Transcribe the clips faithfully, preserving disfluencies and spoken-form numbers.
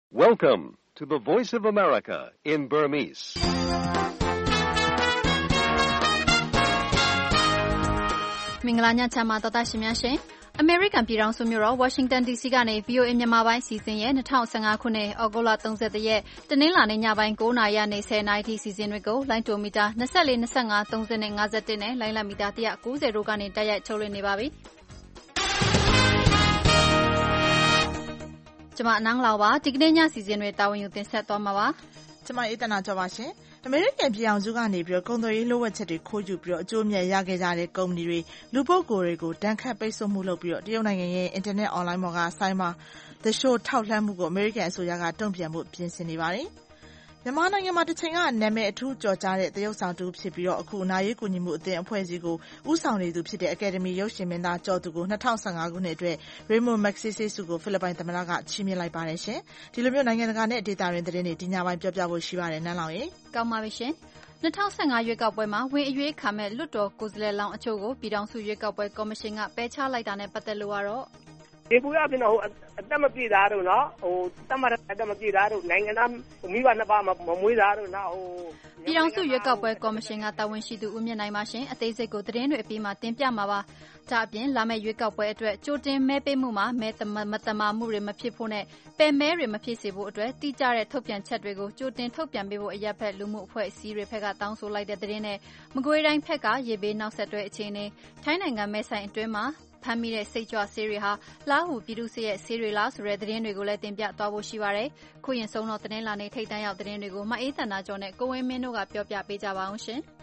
Welcome to the Voice of America in Burmese. ။မင်္ဂလာညချမ်းပါတော်သားရှင်များရှင်။ American ပြည်ထောင်စုမြို့တော် Washington ဒီ စီ ကနေ ဗွီ အို အေ မြန်မာပိုင်းစီစဉ်ရဲ့၂၀၁၅ခုနှစ်ဩဂုတ်လ၃၁ရက်တနင်္လာနေ့ညပိုင်း၉နာရီကနေ၁၀နာရီထိစီစဉ်တွေကိုလိုင်းတိုမီတာ၂၄၊၂၅၊၃၀နဲ့၅၁နဲ့လိုင်းလံမီတာ၁၉၀တို့ကနေတိုက်ရိုက်ထုတ်လွှင့်နေပါပြီ။ကျွန်မအနန်းလောက်ပါဒီကနေ့ညစီစဉ်တွေတာဝန်ယူတင်ဆက်သွားမှာပါ။ကျွန်မအေးတနာကျော်ပါရှင်။အမေရိကန်ပြည်ထောင်စုကနေပြီးတော့ကုန်သွယ်ရေးလိုအပ်ချက်တွေခိုးယူပြီးတော့အကျိုးအမြတ်ရခဲ့ကြတဲ့ကုမ္ပဏီတွေလူပုဂ္ဂိုလ်တွေကိုတန်းခတ်ပိတ်ဆို့မှုလုပ်ပြီးတော့တရုတ်နိုင်ငံရဲ့အင်တာနက်အွန်လိုင်းပေါ်ကဆိုင်းမှာThe Show ထောက်လှမ်းမှုကိုအမေရိကန်အစိုးရကတုံ့ပြန်ဖို့ပြင်ဆင်နေပါတယ်။မြန်မာနိုင်ငံမှာတစ်ချိန်ကနာမည်အထူးကျော်ကြားတဲ့သရုပ်ဆောင်တူဖြစ်ပြီးတော့အခုနာရေးကူညီမှုအသင်းအဖွဲ့အစည်းကိုဦးဆောင်နေသူဖြစ်တဲ့အကယ်ဒမီရုပ်ရှင်မင်းသားကျော်သူကို၂၀၁၅ခုနှစ်အတွက် Raymond Magsaysay ဆုကိုဖိလစ်ပိုင်သမ္မတကချီးမြှင့်လိုက်ပါတယ်ရှင်။ဒီလိုမျိုးနိုင်ငံတကာနဲ့ဒေသတွင်းသတင်းတွေဒီညပိုင်းပြောပြဖို့ရှိပါတယ်နန်းလောင်ရေ။ကောင်းပါပြီရှင်။၂၀၁၅ရွေးကောက်ပွဲမှာဝင်အရွေးခံမဲ့လွှတ်တော်ကိုယ်စားလှယ်လောင်းအချို့ကိုပြည်ထောင်စုရွေးကောက်ပွဲကော်မရှင်ကပယ်ချလိုက်တာနဲ့ပတ်သက်လို့ကတော့ဒီကူရပြင်တော့အတက်မပြေတာတို့နော်ဟိုတတ်မှတ်အတက်မပြေတာတို့နိုင်ငံသားမိဘနှစ်ပါးမမမွေးတာတို့နော်ဟိုပြည်ထောင်စုရွေးကောက်ပွဲကော်မရှင်ကတာဝန်ရှိသူဦးမြင့်နိုင်ပါရှင်အသေးစိတ်ကိုသတင်းတွေအပြီးမှာတင်ပြမှာပါဒါအပြင်လာမယ့်ရွေးကောက်ပွဲအတွက်ကြိုတင်မဲပေးမှုမှာမဲတမတမာမှုတွေမဖြစ်ဖို့နဲ့ပယ်မဲတွေမဖြစ်စေဖို့အတွက်တိကျတဲ့ထုတ်ပြန်ချက်တွေကိုကြိုတင်ထုတ်ပြန်ပေးဖို့အရက်ဖက်လူမှုအဖွဲ့အစည်းတွေဖက်ကတောင်းဆိုလိုက်တဲ့သတင်းနဲ့မကွေးတိုင်းဖက်ကရေဘေးနောက်ဆက်တွဲအခြေအနေထိုင်းနိုင်ငံမဲဆိုင်အတွင်းမှာဖမ်းမိတဲ့စိတ်ကြွဆေးတွေဟာလာဟုပြည်သူ့စစ်ရဲ့ဆေးတွေလားဆိုတဲ့သတင်းတွေကိုလည်းတင်ပြသွားဖို့ရှိပါတယ်။ခုရင်ဆုံးတော့သတင်းလာနေထိတ်တန့်ရောက်သတင်းတွေကိုမအေးတန်နာကျော်နဲ့ကိုဝင်းမင်းတို့ကပြောပြပေးကြပါအောင်ရှင်။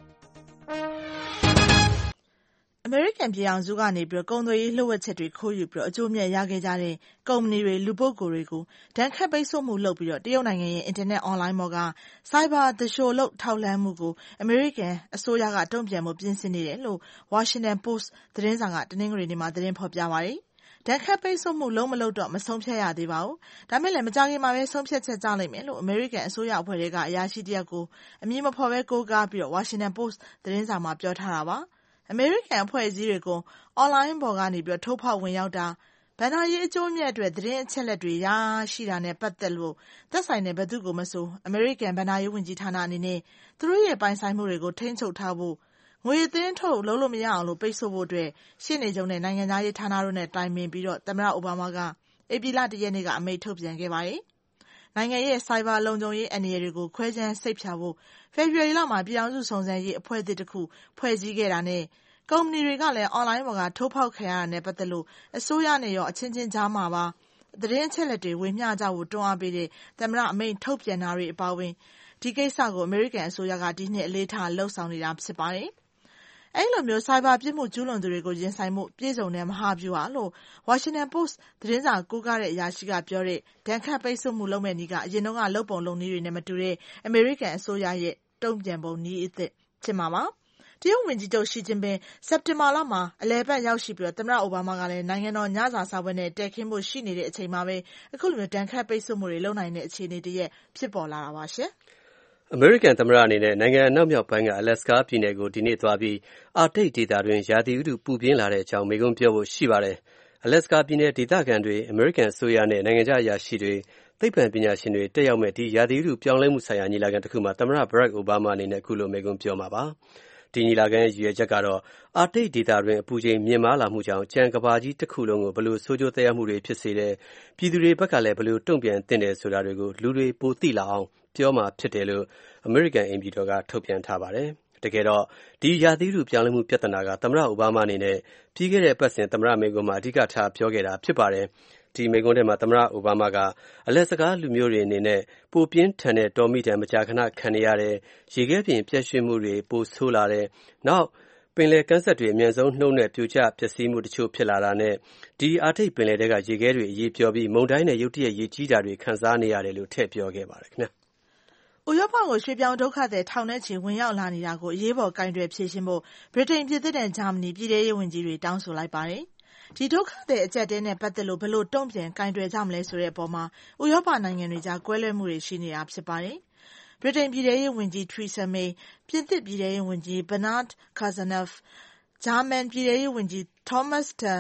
အမေရိကန်ပြည်ထောင်စုကနေပြီးတော့ကုန်သွယ်ရေးလှုပ်ဝက်ချက်တွေခိုးယူပြီးတော့အကျိုးမြတ်ရခဲ့ကြတဲ့ကုမ္ပဏီတွေလူပုဂ္ဂိုလ်တွေကိုဒဏ်ခတ်ပိတ်ဆို့မှုလုပ်ပြီးတော့တရုတ်နိုင်ငံရဲ့အင်တာနက်အွန်လိုင်းပေါ်က Cyber The Show လို့ထောက်လှမ်းမှုကိုအမေရိကန်အစိုးရကတုံ့ပြန်မှုပြင်ဆင်နေတယ်လို့ Washington Post သတင်းစာကတနင်္ဂနွေနေ့မှာသတင်းဖော်ပြပါတယ်။ဒဏ်ခတ်ပိတ်ဆို့မှုလုံးမလုပ်တော့မဆုံးဖြတ်ရသေးပါဘူး။ဒါမဲ့လည်းမကြခင်မှာပဲဆုံးဖြတ်ချက်ကြလိမ့်မယ်လို့အမေရိကန်အစိုးရအဖွဲ့တွေကအရာရှိတယောက်ကိုအမည်မဖော်ပဲကိုးကားပြီးတော့ Washington Post သတင်းစာမှာပြောထားတာပါ။အမေရိကန်အဖွဲ့အစည်းတွေကိုအွန်လိုင်းပေါ်ကနေပြီးထိုးဖောက်ဝင်ရောက်တာဘဏ္ဍာရေးအကျိုးအမြတ်အတွက်သတင်းအချက်လက်တွေရရှိတာနဲ့ပတ်သက်လို့သက်ဆိုင်တဲ့ဘယ်သူကိုမဆိုအမေရိကန်ဘဏ္ဍာရေးဝန်ကြီးဌာနအနေနဲ့သူတို့ရဲ့ပိုင်ဆိုင်မှုတွေကိုထိန်းချုပ်ထားဖို့ငွေသင်းထုတ်လုံးလို့မရအောင်လို့ပိတ်ဆို့ဖို့အတွက်ရှင်းနေကြုံတဲ့နိုင်ငံသားရေးဌာနတို့နဲ့တိုင်ပင်ပြီးတော့သမ္မတအိုဘားမားကဧပြီလတရက်နေ့ကအမိန့်ထုတ်ပြန်ခဲ့ပါတယ်။နိုင်ငံရဲ့ Cyber လုံခြုံရေးအန္တရာယ်တွေကိုခွဲခြမ်းစိတ်ဖြာဖို့ဖေဖော်ဝါရီလမှာပြည်ထောင်စုစုံစမ်းရေးအဖွဲ့အသစ်တစ်ခုဖွဲ့စည်းခဲ့တာနဲ့ကုမ္ပဏီတွေကလည်းအွန်လိုင်းပေါ်ကထိုးဖောက်ခံရတာနဲ့ပတ်သက်လို့အစိုးရနဲ့ရောအချင်းချင်းကြားမှာပါသတင်းအချက်လက်တွေဝေမျှကြဖို့တွန်းအားပေးတဲ့သမ္မတအမိန့်ထုတ်ပြန်တာတွေအပါအဝင်ဒီကိစ္စကိုအမေရိကန်အစိုးရကဒီနှစ်အလေးထားလှုပ်ဆောင်နေတာဖြစ်ပါတယ်။အဲ့လိုမျိုး Cyber ပြစ်မှုကျူးလွန်သူတွေကိုရင်ဆိုင်မှုပြည်စုံတဲ့မဟာဗျူဟာလို့ Washington Post သတင်းစာကိုးကားတဲ့အရာရှိကပြောတဲ့ဒဏ်ခတ်ပိတ်ဆို့မှုလုပ်မဲ့နည်းကအရင်တော့ကလုပ်ပုံလုပ်နည်းတွေနဲ့မတူတဲ့အမေရိကန်အစိုးရရဲ့တုံ့ပြန်ပုံနည်းအသစ်ဖြစ်မှာပါ။တရုတ်ဝန်ကြီးချုပ်ရှီကျင်းပင်စက်တင်ဘာလမှာအလယ်ပတ်ရောက်ရှိပြီးတော့သမ္မတအိုဘားမားကလည်းနိုင်ငံတော်ညစာစားပွဲနဲ့တက်ခင်းဖို့ရှိနေတဲ့အချိန်မှာပဲအခုလိုမျိုးဒဏ်ခတ်ပိတ်ဆို့မှုတွေလုပ်နိုင်တဲ့အခြေအနေတည်းရဲ့ဖြစ်ပေါ်လာတာပါရှင်။အမေရိကန်သမ္မတအနေနဲ့နိုင်ငံအနောက်မြောက်ပိုင်းကအလက်စကာပြည်နယ်ကိုဒီနေ့သွားပြီးအာတိတ်ဒေသတွင်ရာသီဥတုပူပြင်းလာတဲ့အကြောင်းမိန့်ခွန်းပြောဖို့ရှိပါတယ်။အလက်စကာပြည်နယ်ဒေသခံတွေအမေရိကန်အစိုးရနဲ့နိုင်ငံခြားအရာရှိတွေသိပ္ပံပညာရှင်တွေတက်ရောက်မဲ့ဒီရာသီဥတုပြောင်းလဲမှုဆိုင်ရာညီလာခံတစ်ခုမှာသမ္မတဘရက်အိုဘားမားအနေနဲ့အခုလိုမိန့်ခွန်းပြောမှာပါ။ဒီညီလာခံရဲ့ရည်ရွယ်ချက်ကတော့အာတိတ်ဒေသတွင်အပူချိန်မြင့်မားလာမှုကြောင့်ကြံကဘာကြီးတစ်ခုလုံးကိုဘယ်လိုဆိုးကျိုးသက်ရောက်မှုတွေဖြစ်စေတဲ့ပြည်သူတွေဘက်ကလည်းဘယ်လိုတုံ့ပြန်သင့်တယ်ဆိုတာတွေကိုလူတွေပိုသိလာအောင်ပြောမှာဖြစ်တယ်လို့အမေရိကန်အိမ်ဖြူတော်ကထုတ်ပြန်ထားပါတယ်။တကယ်တော့ဒီရာသီဥတုပြောင်းလဲမှုပြဿနာကသမ္မတအိုဘားမားအနေနဲ့ပြီးခဲ့တဲ့အပတ်စဉ်သမ္မတမိန့်ခွန်းမှာအဓိကထားပြောခဲ့တာဖြစ်ပါတယ်။ဒီမိန့်ခွန်းထဲမှာသမ္မတအိုဘားမားကအလက်စကားလူမျိုးတွေအနေနဲ့ပိုပြင်းထန်တဲ့တော်မိတံမကြာခဏခံနေရတယ်ရေခဲပြင်ပြည့်ရွှေ့မှုတွေပိုဆိုးလာတယ်နောက်ပင်လယ်ကမ်းစပ်တွေအမြန်ဆုံးနှုံးနဲ့ပြိုကျပျက်စီးမှုတချို့ဖြစ်လာတာနဲ့ဒီအာတိတ်ပင်လယ်တွေကရေခဲတွေအရေးပြောပြီးမုန်တိုင်းနဲ့ရုတ်တရက်ရေကြီးတာတွေခံစားနေရတယ်လို့ထည့်ပြောခဲ့ပါတယ်ခင်ဗျာ။ဥရောပကိုရွှေ့ပြောင်းဒုက္ခသည်ထောင်နဲ့ချီဝင်ရောက်လာနေတာကိုအရေးပေါ်ကင်တွယ်ဖြေရှင်းဖို့ဗြိတိန်ပြည်သစ်နဲ့ဂျာမနီပြည်ထောင်ရေးဝန်ကြီးတွေတောင်းဆိုလိုက်ပါတယ်။ဒီဒုက္ခသည်အကျပ်တဲနဲ့ပတ်သက်လို့ဘယ်လိုတုံ့ပြန်ကင်တွယ်ကြမလဲဆိုတဲ့အပေါ်မှာဥရောပနိုင်ငံတွေကြားကွဲလွဲမှုတွေရှိနေတာဖြစ်ပါတယ်။ဗြိတိန်ပြည်ထောင်ရေးဝန်ကြီး Theresa May ပြင်သစ်ပြည်ထောင်ရေးဝန်ကြီး Bernard Cazeneuve ဂျာမန်ပြည်ထောင်ရေးဝန်ကြီး Thomas de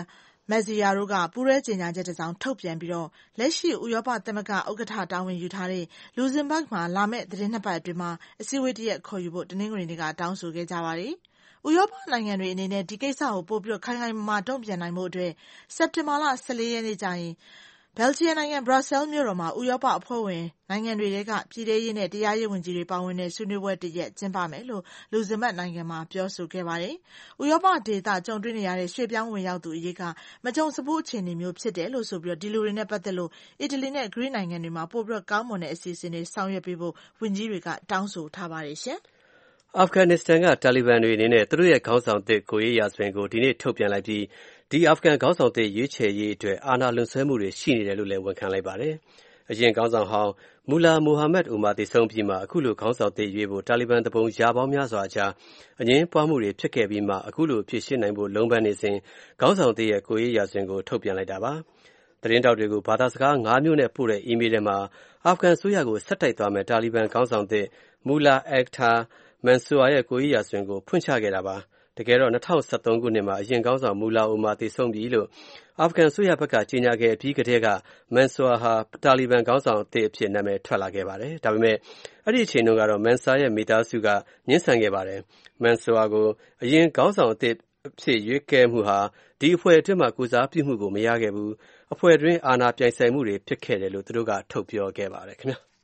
မက်ဇီယာတို့ကပူးရဲကြေညာချက်တစ်စောင်ထုတ်ပြန်ပြီးတော့လက်ရှိဥရောပသမဂ္ဂဥက္ကဋ္ဌတာဝန်ယူထားတဲ့လူဇင်ဘတ်မှာလာမယ့်သတင်းနှစ်ပတ်အတွင်းမှာအစည်းအဝေးတစ်ရပ်ခေါ်ယူဖို့တနင်္ဂနွေနေ့ကတောင်းဆိုခဲ့ကြပါတယ်။ဥရောပနိုင်ငံတွေအနေနဲ့ဒီကိစ္စကိုပို့ပြီးခိုင်ခိုင်မာမာတုံ့ပြန်နိုင်ဖို့အတွက်စက်တင်ဘာလဆယ့်လေးရက်နေ့ကျရင်ဘယ်လ်ဂျီယံနိုင်ငံဘရပ်ဆဲလ်မြို့တော်မှာဥရောပအဖွဲ့ဝင်နိုင်ငံတွေကပြည်ထရေးနဲ့တရားရေးဝန်ကြီးတွေပါဝင်တဲ့ဆွေးနွေးပွဲတစ်ရက်ကျင်းပမယ်လို့လူဇင်ဘတ်နိုင်ငံမှာပြောဆိုခဲ့ပါတယ်။ဥရောပဒေသကြုံတွေ့နေရတဲ့ရွှေ့ပြောင်းဝင်ရောက်သူအရေးကမကြုံစဖူးအခြေအနေမျိုးဖြစ်တယ်လို့ဆိုပြီးဒီလူတွေနဲ့ပတ်သက်လို့အီတလီနဲ့ဂရိနိုင်ငံတွေမှာပို့ပြီးကောင်းမွန်တဲ့အစီအစဉ်တွေဆောင်ရွက်ပေးဖို့ဝန်ကြီးတွေကတောင်းဆိုထားပါတယ်ရှင်။အာဖဂန်နစ္စတန်ကတာလီဘန်တွေအနေနဲ့သူတို့ရဲ့ခေါင်းဆောင်သစ်ကိုရေးရာဇဝင်ကိုဒီနေ့ထုတ်ပြန်လိုက်ပြီးဒီအာဖဂန်ခေါင်းဆောင်သစ်ရွေးချယ်ရေးအတွက်အာဏာလွန်ဆွဲမှုတွေရှိနေတယ်လို့လည်းဝန်ခံလိုက်ပါတယ်။အရင်ခေါင်းဆောင်ဟောင်းမူလာမိုဟာမက်အူမာသေဆုံးပြီးမှအခုလိုခေါင်းဆောင်သစ်ရွေးဖို့တာလီဘန်တပုံရာပေါင်းများစွာကြားအငင်းပွားမှုတွေဖြစ်ခဲ့ပြီးမှအခုလိုဖြစ်ရှင်းနိုင်ဖို့လုံးပန်းနေစဉ်ခေါင်းဆောင်သစ်ရဲ့ကိုရေးရာဇဝင်ကိုထုတ်ပြန်လိုက်တာပါ။သတင်းတောက်တွေကိုဘာသာစကား၅မျိုးနဲ့ပို့တဲ့အီးမေးလ်ထဲမှာအာဖဂန်ဆိုရကိုဆက်တိုက်သွားမဲ့တာလီဘန်ခေါင်းဆောင်သစ်မူလာအက်တာမန်ဆူအာရဲ့ကိုရေးရာဇဝင်ကိုဖွင့်ချခဲ့တာပါ။တကယ်တော့၂၀၁၃ခုနှစ်မှာအရင်ခေါင်းဆောင်မူလာအူမာသေဆုံးပြီလို့အာဖဂန်ဆိုရဘက်ကကြေညာခဲ့ပြီးကတည်းကမန်ဆူအာဟာတာလီဘန်ခေါင်းဆောင်အသစ်အဖြစ်နာမည်ထွက်လာခဲ့ပါတယ်။ဒါပေမဲ့အဲ့ဒီအချိန်တုန်းကတော့မန်ဆာရဲ့မိသားစုကညှင်းဆန်ခဲ့ပါတယ်။မန်ဆူအာကိုအရင်ခေါင်းဆောင်အသစ်အဖြစ်ရွေးခဲ့မှုဟာဒီအဖွဲ့အတွင်းမှာကုစားပြုမှုကိုမရခဲ့ဘူး။အဖွဲ့တွင်းအာဏာပြိုင်ဆိုင်မှုတွေဖြစ်ခဲ့တယ်လို့သူတို့ကထုတ်ပြောခဲ့ပါတယ်ခင်ဗျာ။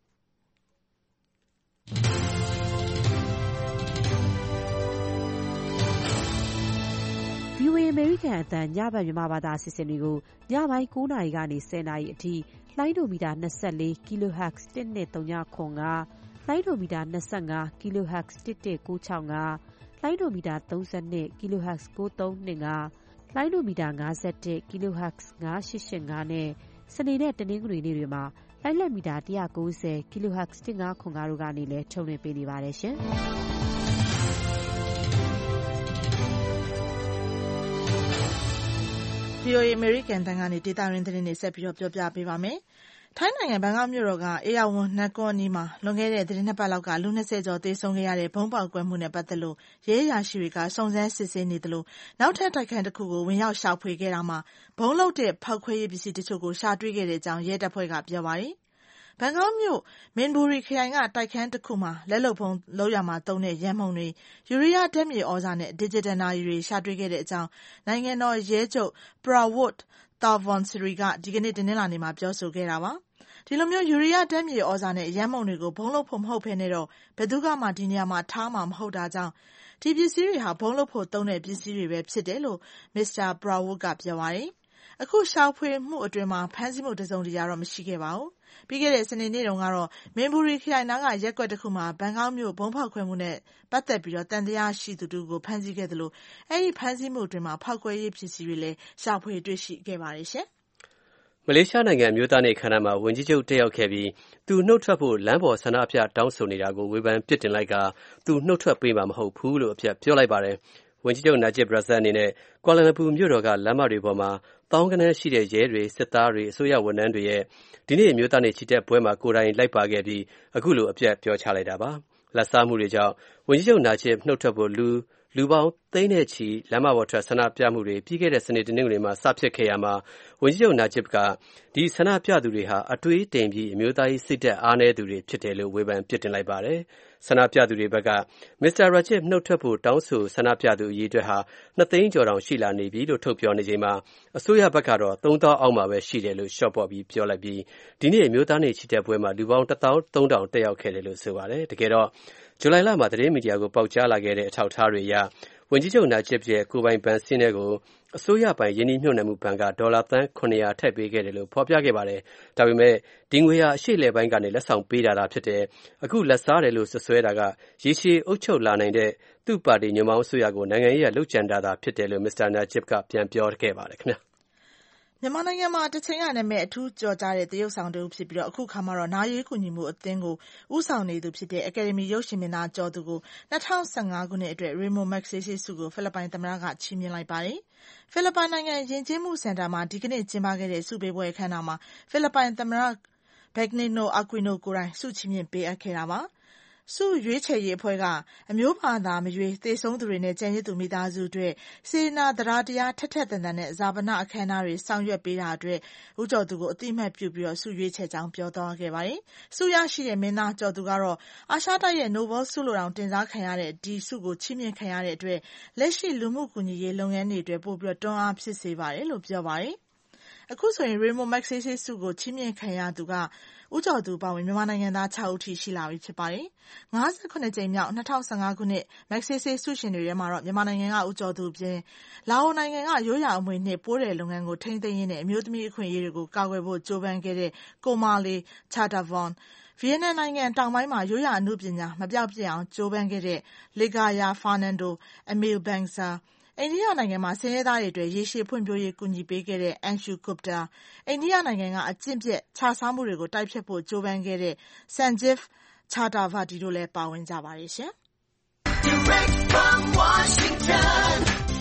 ဗီအိုအေ အမေရိကန်အသံညဘက်မြန်မာဘာသာအစီအစဉ်တွေကိုညပိုင်း၉နာရီကနေ၁၀နာရီအထိလိုင်းဒိုမီတာ၂၄ kilohertz တစ်နှစ်သုံးညခွန်ကလိုင်းဒိုမီတာ၂၅ kilohertz တစ်တစ်ကိုးချောင်းကလိုင်းဒိုမီတာ၃၂ kilohertz ကိုးသုံးနှစ်ကလိုင်းဒိုမီတာ၅၁ kilohertz ၅၈၈၅နဲ့စနေနဲ့တနင်္ဂနွေနေ့တွေမှာလိုင်းလက်မီတာ၁၉၀ kilohertz တစ်ငါးခွန်ကတို့ကနေလည်းထုတ်လွှင့်ပေးနေပါတယ်ရှင်။ဗီအိုအေအမေရိကန်အသံကနေဒေသတွင်းသတင်းတွေဆက်ပြီးတော့ပြောပြပေးပါမယ်။ထိုင်းနိုင်ငံဘန်ကောက်မြို့တော်ကအေယာဝွန်နတ်ကွန်အနီးမှာလွန်ခဲ့တဲ့သတင်းနှစ်ပတ်လောက်ကလူ၂၀ကျော်သေဆုံးခဲ့ရတဲ့ဗုံးပေါက်ကွဲမှုနဲ့ပတ်သက်လို့ရဲအရာရှိတွေကစုံစမ်းစစ်ဆေးနေသလိုနောက်ထပ်တိုက်ခန်းတစ်ခုကိုဝင်ရောက်ရှာဖွေခဲ့တာမှာဗုံးလုပ်တဲ့ဖောက်ခွဲရေးပစ္စည်းတချို့ကိုရှာတွေ့ခဲ့တဲ့အကြောင်းရဲတပ်ဖွဲ့ကပြောပါတယ်။ဘန်ကောက်မြို့မင်ဘူရီခရိုင်ကတိုက်ခန်းတစ်ခုမှာလက်လုပ်ဗုံးလုပ်ရမှာသုံးတဲ့ရန်မှုန်တွေယူရီးယားဓာတ်မြေဩဇာနဲ့ဒီဂျစ်တယ်နာရီတွေရှာတွေ့ခဲ့တဲ့အကြောင်းနိုင်ငံတော်ရဲချုပ်ပရာဝတ်တာဗွန်စရီကဒီကနေ့တင်းလာနေမှာပြောဆိုခဲ့တာပါ။ဒီလိုမျိုးယူရီးယားဓာတ်မြေဩဇာနဲ့ရန်မှုန်တွေကိုဘုံလုပ်ဖို့မဟုတ်ဘဲနဲ့တော့ဘယ်သူကမှဒီနေရာမှာထားမှာမဟုတ်တာကြောင့်ဒီပစ္စည်းတွေဟာဘုံလုပ်ဖို့သုံးတဲ့ပစ္စည်းတွေပဲဖြစ်တယ်လို့မစ္စတာပရာဝတ်ကပြောပါတယ်။အခုရှာဖွေမှုအတွင်းမှာဖမ်းဆီးမှုတစုံတရာတော့မရှိခဲ့ပါဘူး။ပြီးခဲ့တဲ့စနေနေ့တုန်းကတော့မင်ဘူရီခရိုင်နားကရက်ကွက်တစ်ခုမှာဘန်ကောက်မြို့ဘုံဖောက်ခွဲမှုနဲ့ပတ်သက်ပြီးတော့တန်တရားရှိသူတို့ကိုဖမ်းဆီးခဲ့တယ်လို့အဲ့ဒီဖမ်းဆီးမှုအတွင်းမှာဖောက်ခွဲရေးပစ္စည်းတွေလည်းရှာဖွေတွေ့ရှိခဲ့ပါတယ်ရှင်။မလေးရှားနိုင်ငံအမျိုးသားနေ့ခမ်းနားမှာဝန်ကြီးချုပ်တက်ရောက်ခဲ့ပြီးသူနှုတ်ထွက်ဖို့လမ်းပေါ်ဆန္ဒပြတောင်းဆိုနေတာကိုဝေဖန်ပြစ်တင်လိုက်ကသူနှုတ်ထွက်ပေးမှာမဟုတ်ဘူးလို့အပြတ်ပြောလိုက်ပါတယ်။ဝန်ကြီးချုပ်နာဂျစ်ဘရာဇတ်အနေနဲ့ကွာလာလမ်ပူမြို့တော်ကလမ်းမတွေပေါ်မှာတောင်းကနန်းရှိတဲ့ရဲတွေစစ်သားတွေအစိုးရဝန်ထမ်းတွေရဲ့ဒီနေ့အမျိုးသားနေ့ချီတက်ပွဲမှာကိုယ်တိုင်လိုက်ပါခဲ့ပြီးအခုလိုအပြတ်ပြောချလိုက်တာပါ။လက်စားမှုတွေကြောင့်ဝန်ကြီးချုပ်နာဂျစ်နှုတ်ထွက်ဖို့လူလူပေါင်းသိန်းနဲ့ချီလမ်းမပေါ်ထွက်ဆန္ဒပြမှုတွေပြီးခဲ့တဲ့စနေတနင်္ဂနွေမှာစဖြစ်ခဲ့ရမှာဝန်ကြီးချုပ်နာဂျစ်ကဒီဆန္ဒပြသူတွေဟာအတွေးတိမ်ပြီးအမျိုးသားရေးစိတ်ဓာတ်အားနည်းသူတွေဖြစ်တယ်လို့ဝေဖန်ပြစ်တင်လိုက်ပါတယ်။ဆန္ဒပြသူတွေဘက်ကမစ္စတာရာဂျစ်နှုတ်ထွက်ဖို့တောင်းဆိုဆန္ဒပြသူအရေးအတွက်ဟာနှစ်သိန်းကျော်တောင်ရှိလာနေပြီလို့ထုတ်ပြောနေချိန်မှာအစိုးရဘက်ကတော့သုံးသောင်းအောက်မှာပဲရှိတယ်လို့ရှော့ပေါ့ပြီးပြောလိုက်ပြီးဒီနေ့အမျိုးသားနေ့ချီတက်ပွဲမှာလူပေါင်းတစ်သောင်းသုံးထောင်တက်ရောက်ခဲ့တယ်လို့ဆိုပါတယ်။တကယ်တော့ဇူလိုင်လမှာသတင်းမီဒီယာကိုပေါက်ကြားလာခဲ့တဲ့အထောက်အထားတွေအရဝန်ကြီးချုပ်နာဂျစ်ရဲ့ကိုပိုင်ဘဏ်စင်းတွေကိုအစိုးရပိုင်ယင်းနှိမ့်နှံမှုဘဏ်ကဒေါ်လာသန်းခုနှစ်ရာထည့်ပေးခဲ့တယ်လို့ဖော်ပြခဲ့ပါတယ်။ဒါပေမဲ့ဒီငွေဟာအရှိလယ်ပိုင်းကနေလက်ဆောင်ပေးတာသာဖြစ်တယ်။အခုလက်စားတယ်လို့ဆွဆွဲတာကရေရှည်အုပ်ချုပ်လာနိုင်တဲ့သူ့ပါတီညွန့်ပေါင်းအစိုးရကိုနိုင်ငံရေးအရလှုပ်ကြံတာသာဖြစ်တယ်လို့မစ္စတာနာဂျစ်ကပြန်ပြောခဲ့ပါတယ်ခင်ဗျာ။မြန်မာနိုင်ငံမှာတချိန်ကနာမည်အထူးကျော်ကြားတဲ့သရုပ်ဆောင်တူဖြစ်ပြီးတော့အခုခါမှာတော့နာရေးကူညီမှုအသင်းကိုဥဆောင်နေသူဖြစ်တဲ့အကယ်ဒမီရုပ်ရှင်မင်းသားကျော်သူကို၂၀၁၅ခုနှစ်အတွက် Remo Magsaysay ဆုကိုဖိလစ်ပိုင်သမ္မတကချီးမြှင့်လိုက်ပါတယ်။ဖိလစ်ပိုင်နိုင်ငံယဉ်ကျေးမှုစင်တာမှာဒီကနေ့ကျင်းပခဲ့တဲ့ဆုပေးပွဲအခမ်းအနားမှာဖိလစ်ပိုင်သမ္မတ Benigno Aquino ကိုယ်တိုင်ဆုချီးမြှင့်ပေးအပ်ခဲ့တာပါ။စုရွေးချယ်ရေးအဖွဲ့ကအမျိုးဘာသာမရွေးသေဆုံးသူတွေနဲ့ကျန်ရစ်သူမိသားစုအတွက်စေနာတရားတရားထက်ထက်သန်သန်နဲ့ဇာပနအခမ်းအနားတွေဆောင်ရွက်ပေးတာအတွက်ဦးကျော်သူကိုအတိအမှတ်ပြုပြီးတော့စုရွေးချယ်ကြောင်းပြောသွားခဲ့ပါတယ်။စုရရှိတဲ့မင်းသားကျော်သူကတော့အာရှတိုက်ရဲ့နိုဘယ်ဆုလိုတောင်တင်စားခံရတဲ့ဒီဆုကိုချီးမြှင့်ခံရတဲ့အတွက်လက်ရှိလူမှုကူညီရေးလုပ်ငန်းတွေအတွက်ပို့ပြီးတော့တွန်းအားဖြစ်စေပါတယ်လို့ပြောပါတယ်။အခုဆိုရင် Rainbow Magsaysay ဆုကိုချီးမြှင့်ခံရသူကဦးကျော်သူပါဝင်မြန်မာနိုင်ငံသား၆ဦးထိရှိလာပြီဖြစ်ပါတယ်။၅၇ကြိမ်မြောက်၂၀၁၅ခုနှစ် Magsaysay ဆုရှင်တွေထဲမှာတော့မြန်မာနိုင်ငံကဦးကျော်သူပြင်လာအိုနိုင်ငံကရိုးရာအမွေနှစ်ပိုးတယ်လုပ်ငန်းကိုထိန်းသိမ်းရင်းနဲ့အမျိုးသမီးအခွင့်အရေးတွေကိုကာကွယ်ဖို့ကြိုးပမ်းခဲ့တဲ့ကိုမာလီချာတာဗွန်ဗီယက်နမ်နိုင်ငံတောင်ပိုင်းမှာရိုးရာအမှုပညာမပျောက်ပြစ်အောင်ကြိုးပမ်းခဲ့တဲ့လီဂါယာဖာနန်ဒိုအမီလ်ဘန်ဆာအိန္ဒိယနိုင်ငံမှာဆင်းရဲသားတွေအတွက်ရေရှည်ဖွံ့ဖြိုးရေးကူညီပေးခဲ့တဲ့အန်ရှူကုပတာအိန္ဒိယနိုင်ငံကအကျင့်ပြတ်ခြစားမှုတွေကိုတိုက်ဖျက်ဖို့ကြိုးပမ်းခဲ့တဲ့ဆန်ဂျစ်ချာတာဗာတီတို့လည်းပါဝင်ကြပါတယ်ရှင်။ Direct from Washington,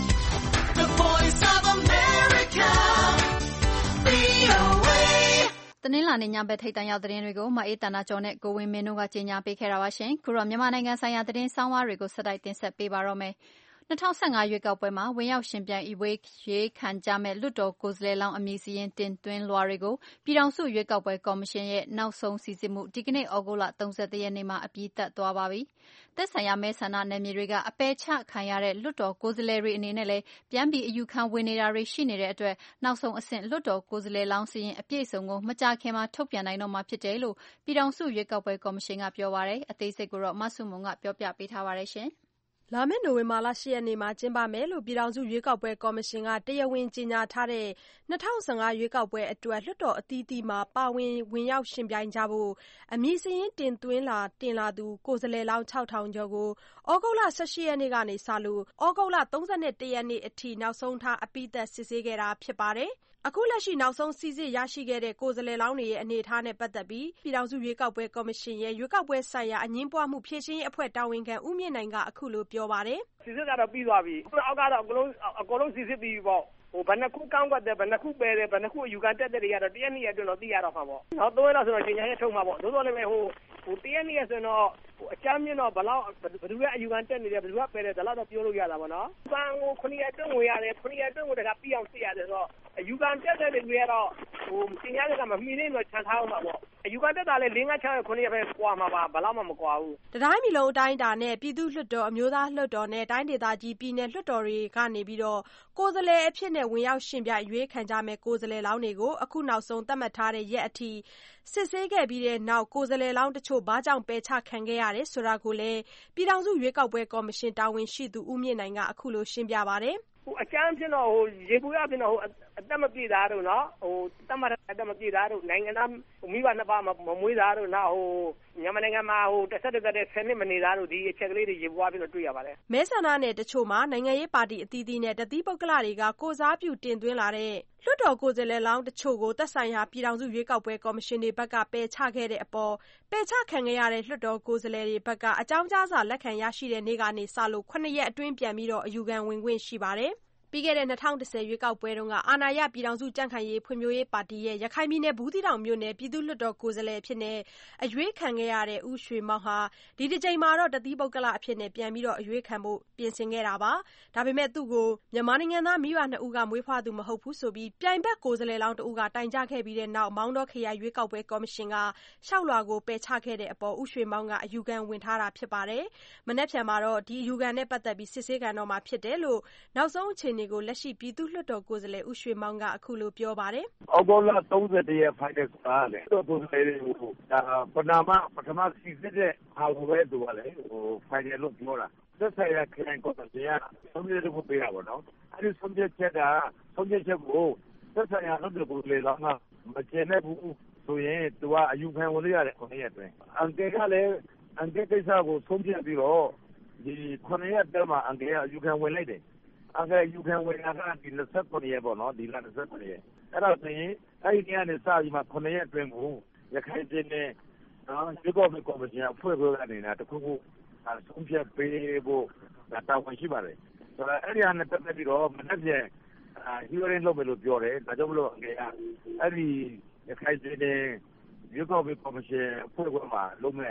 the voice of America, ဗွီအိုအေတနင်္လာနေ့ညဘက်ထိပ်တန်းရောက်သတင်းတွေကိုမအေးတနာကျော်နဲ့ကိုဝင်းမင်းတို့ကကြေညာပေးခဲ့တာပါရှင်။ခုတော့မြန်မာနိုင်ငံဆိုင်ရာသတင်းဆောင်းပါးတွေကိုဆက်တိုက်တင်ဆက်ပေးပါတော့မယ်။၂၀၁၅ရွေးကောက်ပွဲမှာဝင်ရောက်ယှဉ်ပြိုင်ရွေးခံကြမယ့်လွှတ်တော်ကိုယ်စားလှယ်လောင်းအမည်စာရင်းတင်သွင်းလွှာတွေကိုပြည်ထောင်စုရွေးကောက်ပွဲကော်မရှင်ရဲ့နောက်ဆုံးစိစစ်မှုဒီကနေ့သြဂုတ်လ၃၁ရက်နေ့မှာအပြီးသတ်သွားပါပြီ။သက်ဆိုင်ရာမဲဆန္ဒနယ်မြေတွေကအပယ်ချခံရတဲ့လွှတ်တော်ကိုယ်စားလှယ်တွေအနေနဲ့လည်းပြန်ပြီးအယူခံဝင်နေတာတွေရှိနေတဲ့အတွက်နောက်ဆုံးအဆင့်လွှတ်တော်ကိုယ်စားလှယ်လောင်းစာရင်းအပြည့်အစုံကိုမကြာခင်မှာထုတ်ပြန်နိုင်တော့မှာဖြစ်တယ်လို့ပြည်ထောင်စုရွေးကောက်ပွဲကော်မရှင်ကပြောပါတယ်။အသေးစိတ်ကိုတော့မဆုမွန်ကပြောပြပေးထားပါတယ်ရှင်။လာမယ့်နိုဝင်ဘာလ၈ရက်နေ့မှာကျင်းပမယ်လို့ပြည်ထောင်စုရွေးကောက်ပွဲကော်မရှင်ကတရားဝင်ကြေညာထားတဲ့၂၀၁၅ရွေးကောက်ပွဲအတွက်လွှတ်တော်အသီးသီးမှာပါဝင်ဝင်ရောက်ယှဉ်ပြိုင်ကြဖို့အမည်စာရင်းတင်သွင်းလာတင်လာသူကိုယ်စားလှယ်လောင်းခြောက်ထောင်ကျော်ကိုသြဂုတ်လ၁၈ရက်နေ့ကနေစလို့သြဂုတ်လ၃၁ရက်နေ့အထိနောက်ဆုံးထားအပြီးသတ်စစ်ဆေးခဲ့တာဖြစ်ပါတယ်။အခုလက်ရှိနောက်ဆုံးစိစစ်ရရှိခဲ့တဲ့ကိုယ်စားလှယ်လောင်းတွေရဲ့အနေအထားနဲ့ပတ်သက်ပြီးပြည်ထောင်စုရွေးကောက်ပွဲကော်မရှင်ရဲ့ရွေးကောက်ပွဲဆိုင်ရာအငြင်းပွားမှုဖြေရှင်းရေးအဖွဲ့တာဝန်ခံဦးမြင့်နိုင်ကအခုလိုပြောပါတယ်။စိစစ်ကတော့ပြီးသွားပြီ။အောက်ကတော့အကုန်လုံးအကုန်လုံးစိစစ်ပြီးပေါ့။ဟိုဘယ်နှခုကောင်းကွက်တယ်ဘယ်နှခုပယ်တယ်ဘယ်နှခုအယူခံတက်တဲ့တွေကတော့တရက်နှစ်ရက်အတွင်းတော့သိရတော့မှာပေါ့။နောက်သုံးရက်လောက်ဆိုတော့ချိန်ညာရက်ထုတ်မှာပေါ့။သို့တော်လည်းပဲဟိုဟိုတရက်နှစ်ရက်ဆိုတော့ဟိုအကြမ်းမြင့်တော့ဘလောက်ဘယ်သူကအယူခံတက်နေတယ်ဘယ်သူကပယ်တယ်ဒါတော့ပြောလို့ရတာပေါ့နော်။ဘန်ကိုခုနှစ်ရက်အတွင်းဝင်ရတယ်ခုနှစ်ရက်အတွင်းကိုတခါပြီးအောင်သိရတယ်ဆိုတော့အယူခံတက်တဲ့တွေကတော့ဟိုချိန်ညာရက်ကမမီနေတော့ခြံထားအောင်ပါပေါ့။အယူခံတက်တာလည်း၄၅၆ရက်ခုနှစ်ရက်ပဲကွာမှာပါဘလောက်မှမကွာဘူး။တတိုင်းပြည်လုံးအတိုင်းအတာနဲ့ပြည်သူ့လွှတ်တော်အမျိုးသားလွှတ်တော်နဲ့တိုင်းဒေသကြီးပြည်နယ်လွှတ်တော်တွေကနေပြီးတော့ကိုယ်စားလှယ်အဖြစ်နဲ့ဝင်ရောက်ရှင်ပြရွေးခံကြမဲ့ကိုယ်စားလှယ်လောင်းတွေကိုအခုနောက်ဆုံးသတ်မှတ်ထားတဲ့ရက်အထိစစ်ဆေးခဲ့ပြီးတဲ့နောက်ကိုယ်စားလှယ်လောင်းတချို့ဘာကြောင့်ပယ်ချခံခဲ့ရတယ်ဆိုတာကိုလည်းပြည်ထောင်စုရွေးကောက်ပွဲကော်မရှင်တာဝန်ရှိသူဦးမြင့်နိုင်ကအခုလိုရှင်းပြပါတယ်ဟိုအကြမ်းဖြစ်တော့ဟိုရေပူရဖြစ်တော့ဟိုအသက်မပြည့်သားတို့နော်ဟိုတတ်မှတ်အသက်မပြည့်သားတို့နိုင်ငံသားမိဘနှစ်ပါးမမွေးသားတို့နော်ဟိုမြန်မာနိုင်ငံမှာဟိုတစ်ဆက်တစ်သက်ဆယ်နှစ်မနေသားတို့ဒီအချက်ကလေးတွေရေပူရပြီးတော့တွေ့ရပါတယ်မဲဆန္ဒနယ်တချို့မှာနိုင်ငံရေးပါတီအသီးသီးနဲ့တသီးပုဂ္ဂလတွေကကိုစားပြုတင်သွင်းလာတဲ့လွှတ်တော်ကိုယ်စားလှယ်လောင်းတချို့ကိုသက်ဆိုင်ရာပြည်ထောင်စုရွေးကောက်ပွဲကော်မရှင်တွေဘက်ကပယ်ချခဲ့တဲ့အပေါ်ပယ်ချခံခဲ့ရတဲ့လွှတ်တော်ကိုယ်စားလှယ်တွေဘက်ကအကြောင်းကြားစာလက်ခံရရှိတဲ့နေ့ကနေစလို့ခုနှစ်ရက်အတွင်းပြန်ပြီးတော့အယူခံဝင်ခွင့်ရှိပါတယ်ပြီးခဲ့တဲ့၂၀၁၀ရွေးကောက်ပွဲတုန်းကအာဏာရပြည်ထောင်စုကြံ့ခိုင်ရေးဖွံ့ဖြိုးရေးပါတီရဲ့ရခိုင်ပြည်နယ်ဘူးသီးတောင်မြို့နယ်ပြည်သူ့လွှတ်တော်ကိုယ်စားလှယ်အဖြစ်နဲ့အရွေးခံခဲ့ရတဲ့ဦးရွှေမောင်ဟာဒီတစ်ကြိမ်မှာတော့တသီးပုဂ္ဂလအဖြစ်နဲ့ပြန်ပြီးတော့အရွေးခံဖို့ပြင်ဆင်ခဲ့တာပါဒါပေမဲ့သူ့ကိုမြန်မာနိုင်ငံသားမိဘနှစ်ဦးကမွေးဖွားသူမဟုတ်ဘူးဆိုပြီးပြိုင်ဘက်ကိုယ်စားလှယ်လောင်းတဦးကတိုင်ကြားခဲ့ပြီးတဲ့နောက်မောင်တော်ခရိုင်ရွေးကောက်ပွဲကော်မရှင်ကလျှောက်လွှာကိုပယ်ချခဲ့တဲ့အပေါ်ဦးရွှေမောင်ကအယူခံဝင်ထားတာဖြစ်ပါတယ်မနေ့ပြန်မှာတော့ဒီအယူခံနဲ့ပတ်သက်ပြီးစစ်ဆေးခံတော့မှာဖြစ်တယ်လို့နောက်ဆုံးအခြေအနေကိုလက်ရှိပြည်သူ့လွှတ်တော်ကိုယ်စားလှယ်ဦးရွှေမောင်ကအခုလိုပြောပါတယ်။အောက်တိုဘာလ၃၁ရက်ဖိုင်နယ်ကလည်းလွှတ်တော်ကိုယ်စားလှယ်တွေကိုဒါပနာမပထမစီစစ်တဲ့အားကိုပဲသူကလည်းဟိုဖိုင်နယ်လို့ပြောတာသက်ဆိုင်ရာခရိုင်ကော်မရှင်ကဆုံးဖြတ်ချက်ကိုပေးတာပေါ့နော်။အဲဒီဆုံးဖြတ်ချက်ကဆုံးဖြတ်ချက်ကိုသက်ဆိုင်ရာလွှတ်တော်ကိုယ်စားလှယ်လောင်းကမကျေနပ်ဘူးဆိုရင်သူကအယူခံဝင်ရတဲ့ခုနှစ်ရက်အတွင်းအန်ကေကလည်းအန်ကေကိစ္စကိုဆုံးဖြတ်ပြီးတော့ဒီခုနှစ်ရက်အတွင်းမှာအန်ကေကအယူခံဝင်လိုက်တယ်အကဲယူခံဝင်လာတာဒီ၂၇ရက်ပေါ့နော်ဒီလ၂၇ရက်အဲ့ဒါဆိုရင်အဲ့ဒီကနေစပြီးမှခုနှစ်ရက်အတွင်းကိုရခိုင်ပြည်နယ်နော်ဒီကော်မတီကော်မရှင်အဖွဲ့ဖွဲ့ကနေလာတခုခုဆုံးဖြတ်ပေးဖို့တာဝန်ရှိပါတယ်ဆိုတော့အဲ့ဒီအနေနဲ့ပတ်သက်ပြီးတော့မနေ့ကအာ hearing လုပ်မယ်လို့ပြောတယ်ဒါကြောင့်မလို့အကဲအဲ့ဒီရခိုင်ပြည်နယ်ဒီကော်မတီကော်မရှင်အဖွဲ့ဖွဲ့မှာလုပ်မယ်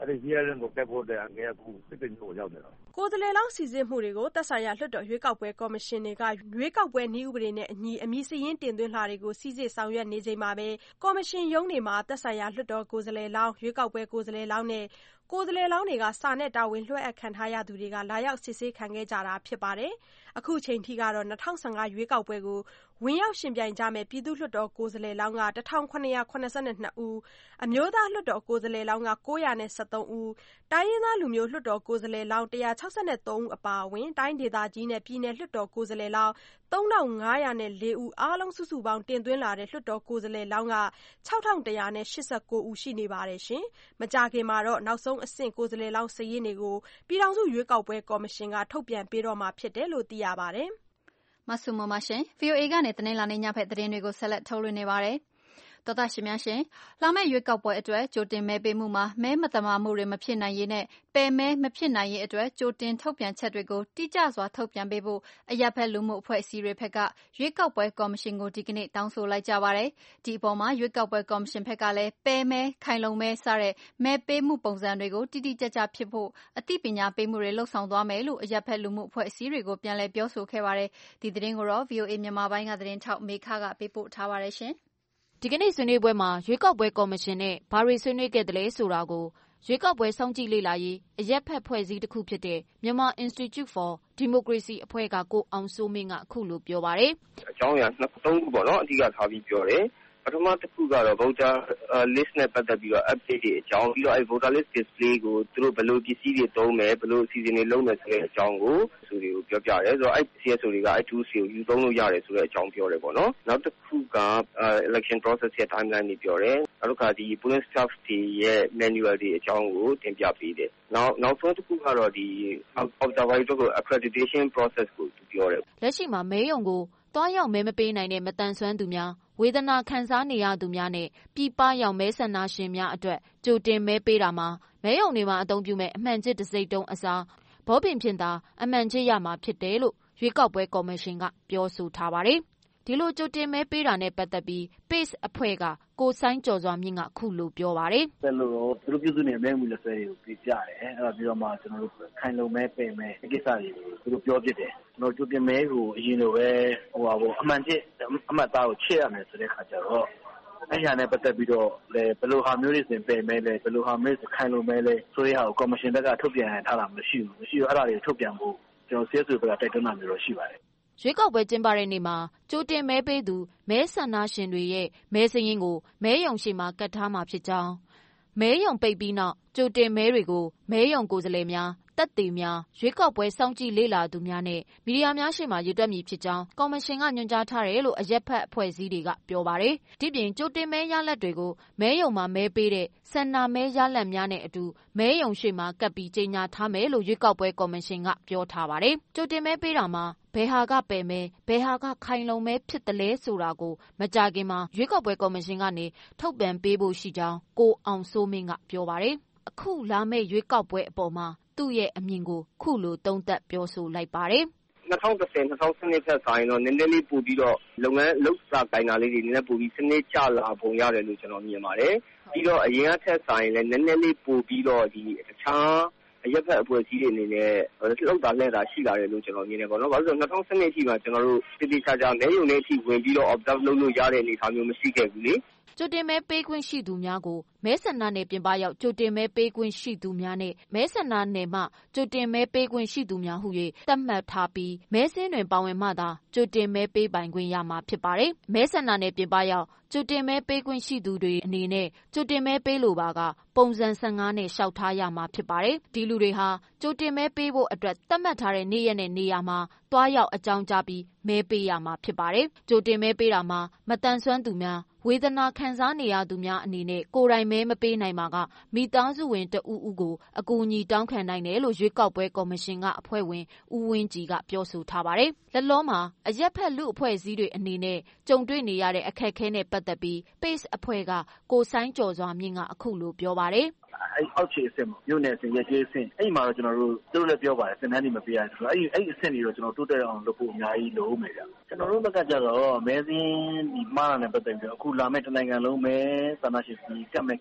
အဲ့ဒီ hearing ကိုတက်ဖို့တဲ့အငယ်ကူစစ်တင်ကိုရောက်နေတာကိုယ်စားလှယ်လောင်းစီစစ်မှုတွေကိုသက်ဆိုင်ရာလွှတ်တော်ရွေးကောက်ပွဲကော်မရှင်တွေကရွေးကောက်ပွဲနည်းဥပဒေနဲ့အညီအမည်စာရင်းတင်သွင်းလာတွေကိုစီစစ်ဆောင်ရွက်နေချိန်မှာပဲကော်မရှင်ရုံးတွေမှာသက်ဆိုင်ရာလွှတ်တော်ကိုယ်စားလှယ်လောင်းရွေးကောက်ပွဲကိုယ်စားလှယ်လောင်းနဲ့ကိုယ်စားလှယ်လောင်းတွေကစာနဲ့တာဝန်လွှဲအပ်ခံထားရသူတွေကလာရောက်စစ်ဆေးခံခဲ့ကြတာဖြစ်ပါတယ်။အခုချိန်ထိကတော့၂၀၁၅ရွေးကောက်ပွဲကိုဝင်ရောက်ရှင်ပြိုင်ကြမဲ့ပြည်သူ့လွှတ်တော်ကိုယ်စားလှယ်လောင်းက၁၇၇၂ဦးအမျိုးသားလွှတ်တော်ကိုယ်စားလှယ်လောင်းက၉၁၃ဦးတိုင်းရင်းသားလူမျိုးလွှတ်တော်ကိုယ်စားလှယ်လောင်း၁၆၃ဦးအပါအဝင်တိုင်းဒေသကြီးနဲ့ပြည်နယ်လွှတ်တော်ကိုယ်စားလှယ်လောင်း၃၅၀၄ဦးအားလုံးစုစုပေါင်းတင်သွင်းလာတဲ့လွှတ်တော်ကိုယ်စားလှယ်လောင်းက၆၁၈၉ဦးရှိနေပါတယ်ရှင်။မကြာခင်မှာတော့နောက်ဆုံးအဆင့်ကိုယ်စားလှယ်လောင်းစာရင်းတွေကိုပြည်ထောင်စုရွေးကောက်ပွဲကော်မရှင်ကထုတ်ပြန်ပေးတော့မှာဖြစ်တယ်လို့သိရပါတယ်။မဆုမမရှင် ဗီအိုအေ ကနေသတင်းလာနေညဖက်သတင်းတွေကိုဆက်လက်ထုတ်လွှင့်နေပါတယ်။တော်သားရှင်များရှင်လာမယ့်ရွေးကောက်ပွဲအတွက်ကြိုတင်မဲပေးမှုမှာမဲမတမာမှုတွေမဖြစ်နိုင်ရေးနဲ့ပယ်မဲမဖြစ်နိုင်ရေးအတွက်ကြိုတင်ထုတ်ပြန်ချက်တွေကိုတိကျစွာထုတ်ပြန်ပေးဖို့အရပ်ဖက်လူမှုအဖွဲ့အစည်းတွေဖက်ကရွေးကောက်ပွဲကော်မရှင်ကိုဒီကနေ့တောင်းဆိုလိုက်ကြပါတယ်။ဒီအပေါ်မှာရွေးကောက်ပွဲကော်မရှင်ဖက်ကလည်းပယ်မဲခိုင်လုံမဲစတဲ့မဲပေးမှုပုံစံတွေကိုတိတိကျကျဖြစ်ဖို့အသိပညာပေးမှုတွေလှုပ်ဆောင်သွားမယ်လို့အရပ်ဖက်လူမှုအဖွဲ့အစည်းတွေကိုပြန်လည်ပြောဆိုခဲ့ပါတယ်။ဒီသတင်းကိုတော့ ဗီအိုအေ မြန်မာပိုင်းကသတင်းထောက်မေခကပေးပို့ထားပါတယ်ရှင်။ဒီကနေ့ဆွေးနွေးပွဲမှာရွေးကောက်ပွဲကော်မရှင်နဲ့ဘာတွေဆွေးနွေးခဲ့တယ်လဲဆိုတာကိုရွေးကောက်ပွဲစောင့်ကြည့်လေ့လာရေးအရက်ဖက်ဖွဲ့စည်းတစ်ခုဖြစ်တဲ့ Myanmar Institute for Democracy အဖွဲ့ကကိုအောင်စိုးမင်းကအခုလိုပြောပါတယ်။အကြောင်းအရာနှစ်ခုသုံးခုပေါ့နော်အဓိကထားပြီးပြောတယ်။ပထမတစ်ခုကတော့ voter list နဲ့ပတ်သက်ပြီးတော့ update တွေအကြောင်းပြီးတော့အဲ voter list display ကိုသူတို့ဘယ်လိုပစ္စည်းတွေသုံးမယ်ဘယ်လိုအစီအစဉ်တွေလုပ်မယ်ဆိုတဲ့အကြောင်းကိုသူတွေကိုပြောပြတယ်ဆိုတော့အဲ C S O တွေကအဲ tools ကိုယူသုံးလို့ရတယ်ဆိုတဲ့အကြောင်းပြောတယ်ပေါ့နော်နောက်တစ်ခုက election process ရဲ့ timeline တွေပြောတယ်နောက်တစ်ခါဒီ polling staff တွေရဲ့ manual တွေအကြောင်းကိုတင်ပြပေးတယ်နောက်နောက်ဆုံးတစ်ခုကတော့ဒီ observer တို့ accreditation process ကိုသူပြောတယ်လက်ရှိမှာမဲရုံကိုတွားရောက်မဲမပေးနိုင်တဲ့မတန်ဆွမ်းသူများဝေဒနာခံစားနေရသူများနဲ့ပြည်ပရောက်မဲဆန္ဒရှင်များအတွက်ကြိုတင်မဲပေးတာမှာမဲရုံတွေမှာအသုံးပြုမဲ့အမှန်ချစ်တစိမ့်တုံးအစားဘောပင်ဖြင့်သာအမှန်ချစ်ရမှာဖြစ်တယ်လို့ရွေးကောက်ပွဲကော်မရှင်ကပြောဆိုထားပါတယ်။ဒီလိုကြိုတင်မဲပေးတာနဲ့ပတ်သက်ပြီး Pace အဖွဲ့ကကိုစိုင်းကျော်စွာမြင့်ကခုလိုပြောပါတယ်။ဆက်လို့သူတို့ပြုစုနေမဲမှုလက်စဲတွေကိုပြပြတယ်။အဲ့ဒါပြီးတော့မှကျွန်တော်တို့ခိုင်လုံမဲပယ်မဲအကိစ္စတွေကိုသူတို့ပြောပြတယ်။ကျွန်တော်ကြိုတင်မဲကိုအရင်လိုပဲဟိုဟာပေါ့အမှန်တည်းအမှတ်သားကိုချစ်ရမယ်ဆိုတဲ့ခါကျတော့အဲ့ဒီဟာနဲ့ပတ်သက်ပြီးတော့လေဘယ်လိုဟာမျိုးတွေစဉ်ပယ်မဲလဲဘယ်လိုဟာမျိုးခိုင်လုံမဲလဲဆိုတဲ့ဟာကိုကော်မရှင်ဘက်ကထုတ်ပြန်ထားတာမရှိဘူး။မရှိတော့အဲ့ဒါတွေကိုထုတ်ပြန်ဖို့ကျွန်တော် C S O ဘက်ကတိုက်တွန်းတာမျိုးတော့ရှိပါတယ်။ရွေးကောက်ပွဲကျင်းပတဲ့နေ့မှာကြိုတင်မဲပေးသူမဲဆန္ဒရှင်တွေရဲ့မဲစရင်းကိုမဲရုံရှိမှာကတ်ထားမှာဖြစ်ကြောင်းမဲရုံပိတ်ပြီးနောက်ကြိုတင်မဲတွေကိုမဲရုံကိုယ်စားလှယ်များတပ်သေးများရွေးကောက်ပွဲစောင့်ကြည့်လေ့လာသူများနဲ့မီဒီယာများရှေ့မှာရည်တွက်မည်ဖြစ်ကြောင်းကော်မရှင်ကညွှန်ကြားထားတယ်လို့အရက်ဖက်အဖွဲ့အစည်းတွေကပြောပါတယ်။ဒီပြင်ကြိုတင်မဲရလဒ်တွေကိုမဲရုံမှာမဲပေးတဲ့ဆန္ဒမဲရလဒ်များနဲ့အတူမဲရုံရှေ့မှာကပ်ပြီးကြေညာထားမယ်လို့ရွေးကောက်ပွဲကော်မရှင်ကပြောထားပါတယ်။ကြိုတင်မဲပေးတာမှာဘယ်ဟာကပယ်မဲဘယ်ဟာကခိုင်လုံမဲဖြစ်တယ်လဲဆိုတာကိုမကြခင်မှာရွေးကောက်ပွဲကော်မရှင်ကနေထုတ်ပြန်ပေးဖို့ရှိကြောင်းကိုအောင်စိုးမင်းကပြောပါတယ်။အခုလာမယ့်ရွေးကောက်ပွဲအပေါ်မှာသူ့ရဲ့အမြင်ကိုခုလိုသုံးသပ်ပြောဆိုလိုက်ပါတယ်။၂၀၁၀-၂၀၁၂ထက်ဆိုင်တော့နည်းနည်းလေးပို့ပြီးတော့လုပ်ငန်းလုပ်စာကိုင်တာလေးတွေနည်းနည်းပို့ပြီးစနစ်ကျလာပုံရတယ်လို့ကျွန်တော်မြင်ပါတယ်။ပြီးတော့အရင်ကထက်ဆိုင်လည်းနည်းနည်းလေးပို့ပြီးတော့ဒီတခြားအရက်ဖက်အဖွဲ့အစည်းတွေအနေနဲ့လောက်တာလှည့်တာရှိလာတယ်လို့ကျွန်တော်မြင်တယ်ပေါ့နော်။ဘာလို့လဲဆိုတော့၂၀၁၂အထိမှာကျွန်တော်တို့တိတိကျကျမဲရုံထဲအထိဝင်ပြီးတော့ observe လုပ်လို့ရတဲ့အနေအထားမျိုးမရှိခဲ့ဘူးလေ။ကြိုတင်မဲပေးခွင့်ရှိသူများကိုမဲဆန္ဒနယ်ပြင်ပရောက်ကြိုတင်မဲပေးခွင့်ရှိသူများနဲ့မဲဆန္ဒနယ်မှကြိုတင်မဲပေးခွင့်ရှိသူများဟု၍သတ်မှတ်ထားပြီးမဲစင်းတွင်ပါဝင်မှသာကြိုတင်မဲပေးပိုင်ခွင့်ရမှာဖြစ်ပါတယ်။မဲဆန္ဒနယ်ပြင်ပရောက်ကြိုတင်မဲပေးခွင့်ရှိသူတွေအနေနဲ့ကြိုတင်မဲပေးလိုပါကပုံစံ၁၅နဲ့လျှောက်ထားရမှာဖြစ်ပါတယ်။ဒီလူတွေဟာကြိုတင်မဲပေးဖို့အတွက်သတ်မှတ်ထားတဲ့နေ့ရက်နဲ့နေရာမှာတွားရောက်အကြောင်းကြားပြီးမဲပေးရမှာဖြစ်ပါတယ်။ကြိုတင်မဲပေးတာမှာမတန်ဆွမ်းသူများဝေဒနာခံစားနေရသူများအနေနဲ့ကိုယ်တိုင်မဲမပေးနိုင်ပါကမိသားစုဝင်တဦးဦးကိုအကူအညီတောင်းခံနိုင်တယ်လို့ရွေးကောက်ပွဲကော်မရှင်ကအဖွဲ့ဝင်ဦးဝင်းကြည်ကပြောဆိုထားပါတယ်။လက်လောမှာအရက်ဖက်လူအဖွဲ့အစည်းတွေအနေနဲ့ကြုံတွေ့နေရတဲ့အခက်အခဲနဲ့ပတ်သက်ပြီး Pace အဖွဲ့ကကိုစိုင်းကျော်စွာမြင့်ကအခုလိုပြောပါတယ်။အဲ့အောက်ခြေအဆင့်မြို့နယ်အဆင့်ရဲကျေးအဆင့်အဲ့မှာတော့ကျွန်တော်တို့သူတို့လည်းပြောပါတယ်စင်တန်းတွေမပေးရဘူးဆိုတော့အဲ့အဲ့အဆင့်တွေတော့ကျွန်တော်တိုးတက်အောင်လုပ်ဖို့အများကြီးလိုမယ်ဗျကျွန်တော်တို့ဘက်ကကြတော့မဲစင်းဒီမှားတာနဲ့ပတ်သက်ပြီးအခုလာမယ့်တနိုင်ငံလုံးမဲဆန္ဒရှင်စီကတ်မဲ့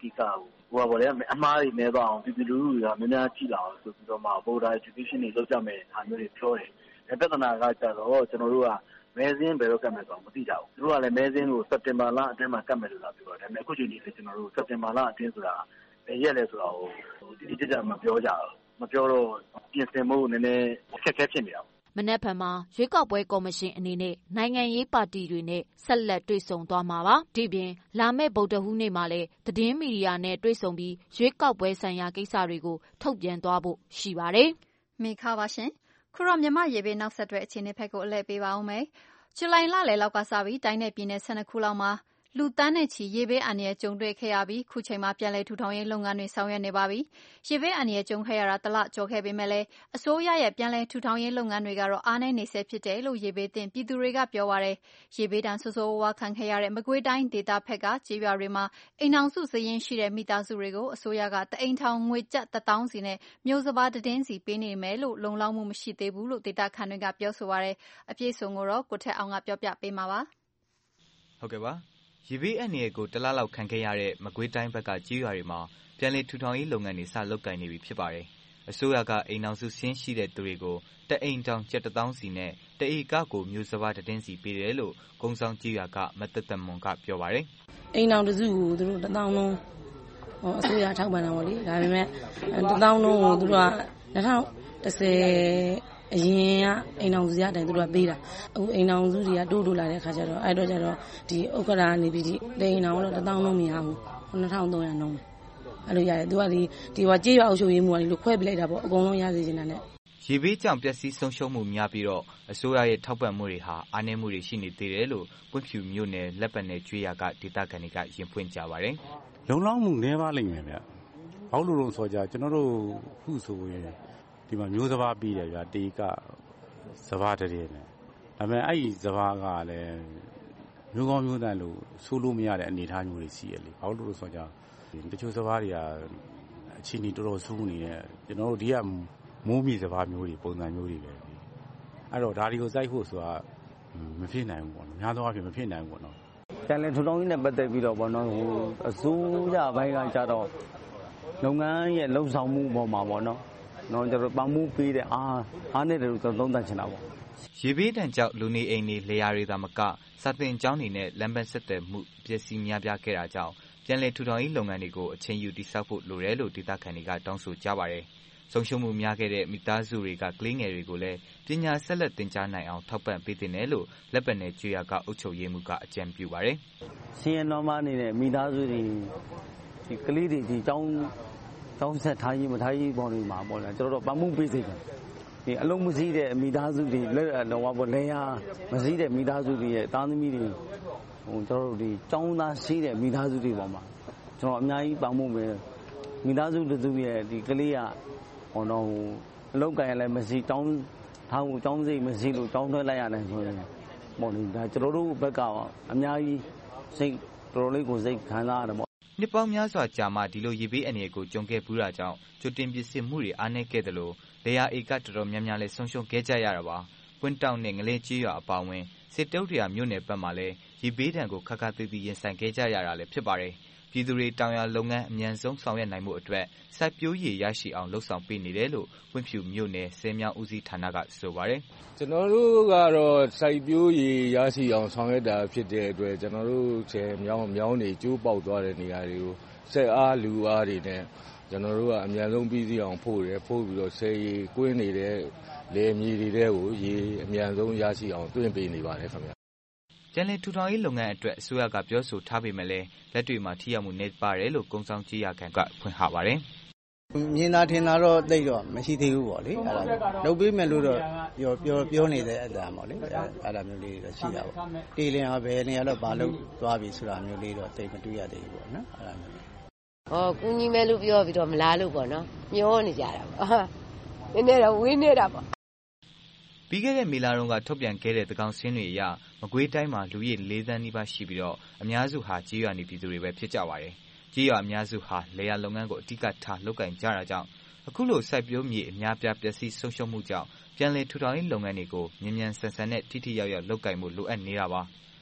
ကိစ္စကိုဟိုပါဗောလေအမှားတွေနဲသွားအောင်ပြည်သူလူထုကများများကြည့်လာအောင်ဆိုပြီးတော့မှ voter education တွေလုပ်ကြမယ်ဟာမျိုးတွေပြောတယ်။ပြဿနာကကြတော့ကျွန်တော်တို့ကမဲစင်းဘယ်တော့ကတ်မယ်ဆိုတော့မသိကြဘူး။သူတို့ကလည်းမဲစင်းကိုစက်တင်ဘာလအတွင်းမှာကတ်မယ်လို့လာပြောတယ်။ဒါပေမဲ့အခုချိန်ထိလည်းကျွန်တော်တို့စက်တင်ဘာလအတွင်းဆိုတာဘယ်ရက်လဲဆိုတာကိုတိတိကျကျမပြောကြဘူး။မပြောတော့ပြင်ဆင်ဖို့နည်းနည်းအခက်အခဲဖြစ်နေတာ။မနက်ဖြန်မှာရွေးကောက်ပွဲကော်မရှင်အနေနဲ့နိုင်ငံရေးပါတီတွေနဲ့ဆက်လက်တွေ့ဆုံသွားမှာပါ။ဒီပြင်လာမယ့်ဗုဒ္ဓဟူးနေ့မှာလည်းသတင်းမီဒီယာနဲ့တွေ့ဆုံပြီးရွေးကောက်ပွဲဆိုင်ရာကိစ္စတွေကိုထုတ်ပြန်သွားဖို့ရှိပါတယ်။မိခါပါရှင်။ခုတော့မြန်မာရေဘေးနောက်ဆက်တွဲအခြေအနေဖက်ကိုအလဲပေးပါဦးမယ်။ဇူလိုင်လလယ်လောက်ကစပြီးတိုင်းနယ်ပြည်နယ်၁၂ခုလောက်မှာလူတန်းနဲ့ချီရေဘေးအန္တရာယ်ကြုံတွေ့ခဲ့ရပြီးခုချိန်မှာပြန်လည်ထူထောင်ရေးလုပ်ငန်းတွေဆောင်ရွက်နေပါပြီ။ရေဘေးအန္တရာယ်ကြုံခဲ့ရတာတလကျော်ခဲ့ပေမဲ့လည်းအစိုးရရဲ့ပြန်လည်ထူထောင်ရေးလုပ်ငန်းတွေကတော့အားနည်းနေဆဲဖြစ်တယ်လို့ရေဘေးသင့်ပြည်သူတွေကပြောပါတယ်။ရေဘေးဒဏ်ဆိုးဆိုးဝါးဝါခံခဲ့ရတဲ့မကွေးတိုင်းဒေသဖက်ကကျေးရွာတွေမှာအိမ်ထောင်စုစာရင်းရှိတဲ့မိသားစုတွေကိုအစိုးရကတအိမ်ထောင်ငွေကျပ်တစ်သောင်းစီနဲ့မျိုးစပါးတစ်တင်းစီပေးနေမယ်လို့လုံလောက်မှုမရှိသေးဘူးလို့ဒေသခံတွေကပြောဆိုပါတယ်။အပြည့်အစုံကိုတော့ကိုထက်အောင်ကပြောပြပေးမှာပါ။ဟုတ်ကဲ့ပါရေဘေးအန္တရာယ်ကိုတလလောက်ခံခဲ့ရတဲ့မကွေးတိုင်းဘက်ကကြေးရွာတွေမှာပြန်လည်ထူထောင်ရေးလုပ်ငန်းတွေစလုပ်ကိုင်နေပြီဖြစ်ပါတယ်။အစိုးရကအိမ်ထောင်စုစင်းရှိတဲ့သူတွေကိုတအိမ်တောင်ကျပ်တစ်သောင်းစီနဲ့တဧကကိုမျိုးစပါးတစ်တင်းစီပေးတယ်လို့ကုန်းဆောင်ကြေးရွာကမသက်သက်မွန်ကပြောပါတယ်။အိမ်ထောင်တစုကိုသူတို့တစ်သောင်းလုံးအစိုးရထောက်ပံ့တာပေါ့လေ။ဒါပေမဲ့တစ်သောင်းလုံးကိုသူတို့က၂၀၁၀အရင်ကအိမ်ထောင်စုရတိုင်းသူတို့ကပေးတာအခုအိမ်ထောင်စုတွေကတိုးတိုးလာတဲ့ခါကျတော့အဲ့တော့ကျတော့ဒီဥက္ကရာနေပြီးဒီအိမ်ထောင်တော့တစ်သောင်းလုံးမရဘူးနှစ်ထောင်သုံးရာနှုန်းအဲ့လိုရတယ်သူကဒီဒီဟိုကြေးရွာအုပ်ချုပ်ရေးမှုကဒီလိုခွဲပြလိုက်တာပေါ့အကုန်လုံးရစေချင်တာနဲ့ရေဘေးကြောင့်ပျက်စီးဆုံးရှုံးမှုများပြီးတော့အစိုးရရဲ့ထောက်ပံ့မှုတွေဟာအားနည်းမှုတွေရှိနေသေးတယ်လို့ပွင့်ဖြူမြို့နယ်လက်ပတ်နယ်ကျွေးရကဒေသခံတွေကရင်ဖွင့်ကြပါတယ်လုံလောက်မှုနည်းပါးလိမ့်မယ်ဗျဘာလို့လို့ဆိုကြကျွန်တော်တို့ခုဆိုရင်ဒီမှာမျိုးစဘာပြီးတယ်ဗျာတေကစဘာတည်းနဲ့ဒါပေမဲ့အဲ့ဒီစဘာကလည်းမျိုးကောင်းမျိုးတန်လို့ဆိုးလို့မရတဲ့အနေအထားမျိုးတွေရှိရလေဘာလို့လို့ဆိုကြတချို့စဘာတွေကအချင်းကြီးတော်တော်ဆိုးနေတယ်ကျွန်တော်တို့ဒီကမိုးမိစဘာမျိုးတွေပုံစံမျိုးတွေပဲအဲ့တော့ဒါတွေကိုစိုက်ဖို့ဆိုတာမဖြစ်နိုင်ဘူးပေါ့နော်များသောအားဖြင့်မဖြစ်နိုင်ဘူးပေါ့နော်ပြန်လည်ထူထောင်ရေးနဲ့ပတ်သက်ပြီးတော့ပေါ့နော်ဟိုအစိုးရဘိုင်းကကြတော့လုပ်ငန်းရဲ့လှုပ်ဆောင်မှုပေါ်မှာပေါ့နော်နော်ကျွန်တော်ပမှုပေးတဲ့အားအားနဲ့တို့သုံးသပ်ချင်တာပေါ့ရေဘေးဒဏ်ကြောင့်လူနေအိမ်တွေလေယာတွေသာမကစာသင်ကျောင်းတွေနဲ့လမ်းပန်းဆက်သွယ်မှုပျက်စီးများပြားခဲ့တာကြောင့်ပြန်လည်ထူထောင်ရေးလုပ်ငန်းတွေကိုအချိန်ယူတည်ဆောက်ဖို့လိုတယ်လို့ဒေသခံတွေကတောင်းဆိုကြပါတယ်ဆုံးရှုံးမှုများခဲ့တဲ့မိသားစုတွေကကလေးငယ်တွေကိုလည်းပညာဆက်လက်သင်ကြားနိုင်အောင်ထောက်ပံ့ပေးတင်တယ်လို့လက်ပတ်နယ်ကျွေးရကအုပ်ချုပ်ရေးမှုကအကြံပြုပါတယ်ဆင်းရဲတော်မှနေတဲ့မိသားစုတွေဒီကလေးတွေဒီကျောင်းကျောင်းဆက်ထားရေးမထားရေးပေါ်နေမှာပေါ့လားကျွန်တော်တို့ပမှုပေးစေတယ်ဒီအလုံးမစည်းတဲ့မိသားစုတွေလက်တော့ပေါ့လဲရမစည်းတဲ့မိသားစုတွေရဲ့သားသမီးတွေဟိုကျွန်တော်တို့ဒီကျောင်းသားရှိတဲ့မိသားစုတွေပေါ်မှာကျွန်တော်အများကြီးပမှုပဲမိသားစုတူရဲ့ဒီကလေးကဟောတော့အလုံးကန်ရလည်းမစည်းကျောင်းထားဖို့ကျောင်းစိတ်မစည်းလို့ကျောင်းထွက်လိုက်ရတယ်ဆိုရင်ပေါ့လေဒါကျွန်တော်တို့ဘက်ကအများကြီးစိတ်တော်တော်လေးကိုစိတ်ခံစားရတယ်ပေါ့နှစ်ပေါင်းများစွာကြာမှဒီလိုရေဘေးအန္တရာယ်ကိုကြုံခဲ့ဘူးတာကြောင့်ကြိုတင်ပြင်ဆင်မှုတွေအားနည်းခဲ့တယ်လို့လေယာဧကတော်တော်များများလည်းဆုံးရှုံးခဲ့ကြရတာပါကွင်းတောင်နဲ့ငလဲကြီးရွာအပါအဝင်စစ်တုတ်တရာမြို့နယ်ဘက်မှာလည်းရေဘေးဒဏ်ကိုခက်ခက်သေးသေးရင်ဆိုင်ခဲ့ကြရတာလည်းဖြစ်ပါတယ်ပြည်သူတွေတောင်ယာလုပ်ငန်းအမြန်ဆုံးဆောင်ရွက်နိုင်မှုအတွက်စိုက်ပျိုးရေးရရှိအောင်လှုံ့ဆော်ပေးနေတယ်လို့ဝင်းဖြူမြို့နယ်ဆဲမြောင်းဦးစီးဌာနကဆိုပါတယ်ကျွန်တော်တို့ကတော့စိုက်ပျိုးရေးရရှိအောင်ဆောင်ရွက်တာဖြစ်တဲ့အတွက်ကျွန်တော်တို့ဆဲမြောင်းမြောင်းတွေကျိုးပေါက်သွားတဲ့နေရာတွေကိုစက်အားလူအားတွေနဲ့ကျွန်တော်တို့ကအမြန်ဆုံးပြီးစီအောင်ဖို့ရဖို့ပြီးတော့ဆဲရီကွင်းနေတဲ့လေမြေတွေကိုရေအမြန်ဆုံးရရှိအောင်တွင်းပေးနေပါတယ်ခင်ဗျာပြန်လည်ထူထောင်ရေးလုပ်ငန်းအတွက်အစိုးရကပြောဆိုထားပေမဲ့လည်းလက်တွေ့မှာထိရောက်မှုနည်းပါတယ်လို့ကုန်းဆောင်ကြေးရခံကဖွင့်ဟပါတယ်မြင်သာထင်သာတော့သိတော့မရှိသေးဘူးပေါ့လေအဲ့ဒါလုပ်ပေးမယ်လို့တော့ပြောပြောပြောနေတဲ့အတန်ပေါ့လေအဲ့ဒါမျိုးလေးတော့ရှိတာပေါ့တေးလင်းအောင်ပဲနေရာတော့ဘာလို့သွားပြီဆိုတာမျိုးလေးတော့သိမတွေ့ရသေးဘူးပေါ့နော်အဲ့ဒါမျိုးဟောကူညီမယ်လို့ပြောပြီးတော့မလားလို့ပေါ့နော်မျောနေကြတာပေါ့နည်းနည်းတော့ဝင်းနေတာပေါ့ပြီးခဲ့တဲ့မေလတုန်းကထုတ်ပြန်ခဲ့တဲ့သကောင်ဆင်းတွေအရမကွေးတိုင်းမှာလူဦးရေ၄သန်းနီးပါးရှိပြီးတော့အများစုဟာကြေးရွာနေပြည်သူတွေပဲဖြစ်ကြပါတယ်။ကြေးရွာအများစုဟာလေယာလုပ်ငန်းကိုအဓိကထားလုပ်ကိုင်ကြတာကြောင့်အခုလိုစိုက်ပျိုးမြေအများပြားပျက်စီးဆုံးရှုံးမှုကြောင့်ပြန်လည်ထူထောင်ရေးလုပ်ငန်းတွေကိုမြန်မြန်ဆန်ဆန်နဲ့ထိထိရောက်ရောက်လုပ်ကိုင်မှုလိုအပ်နေတာပါ။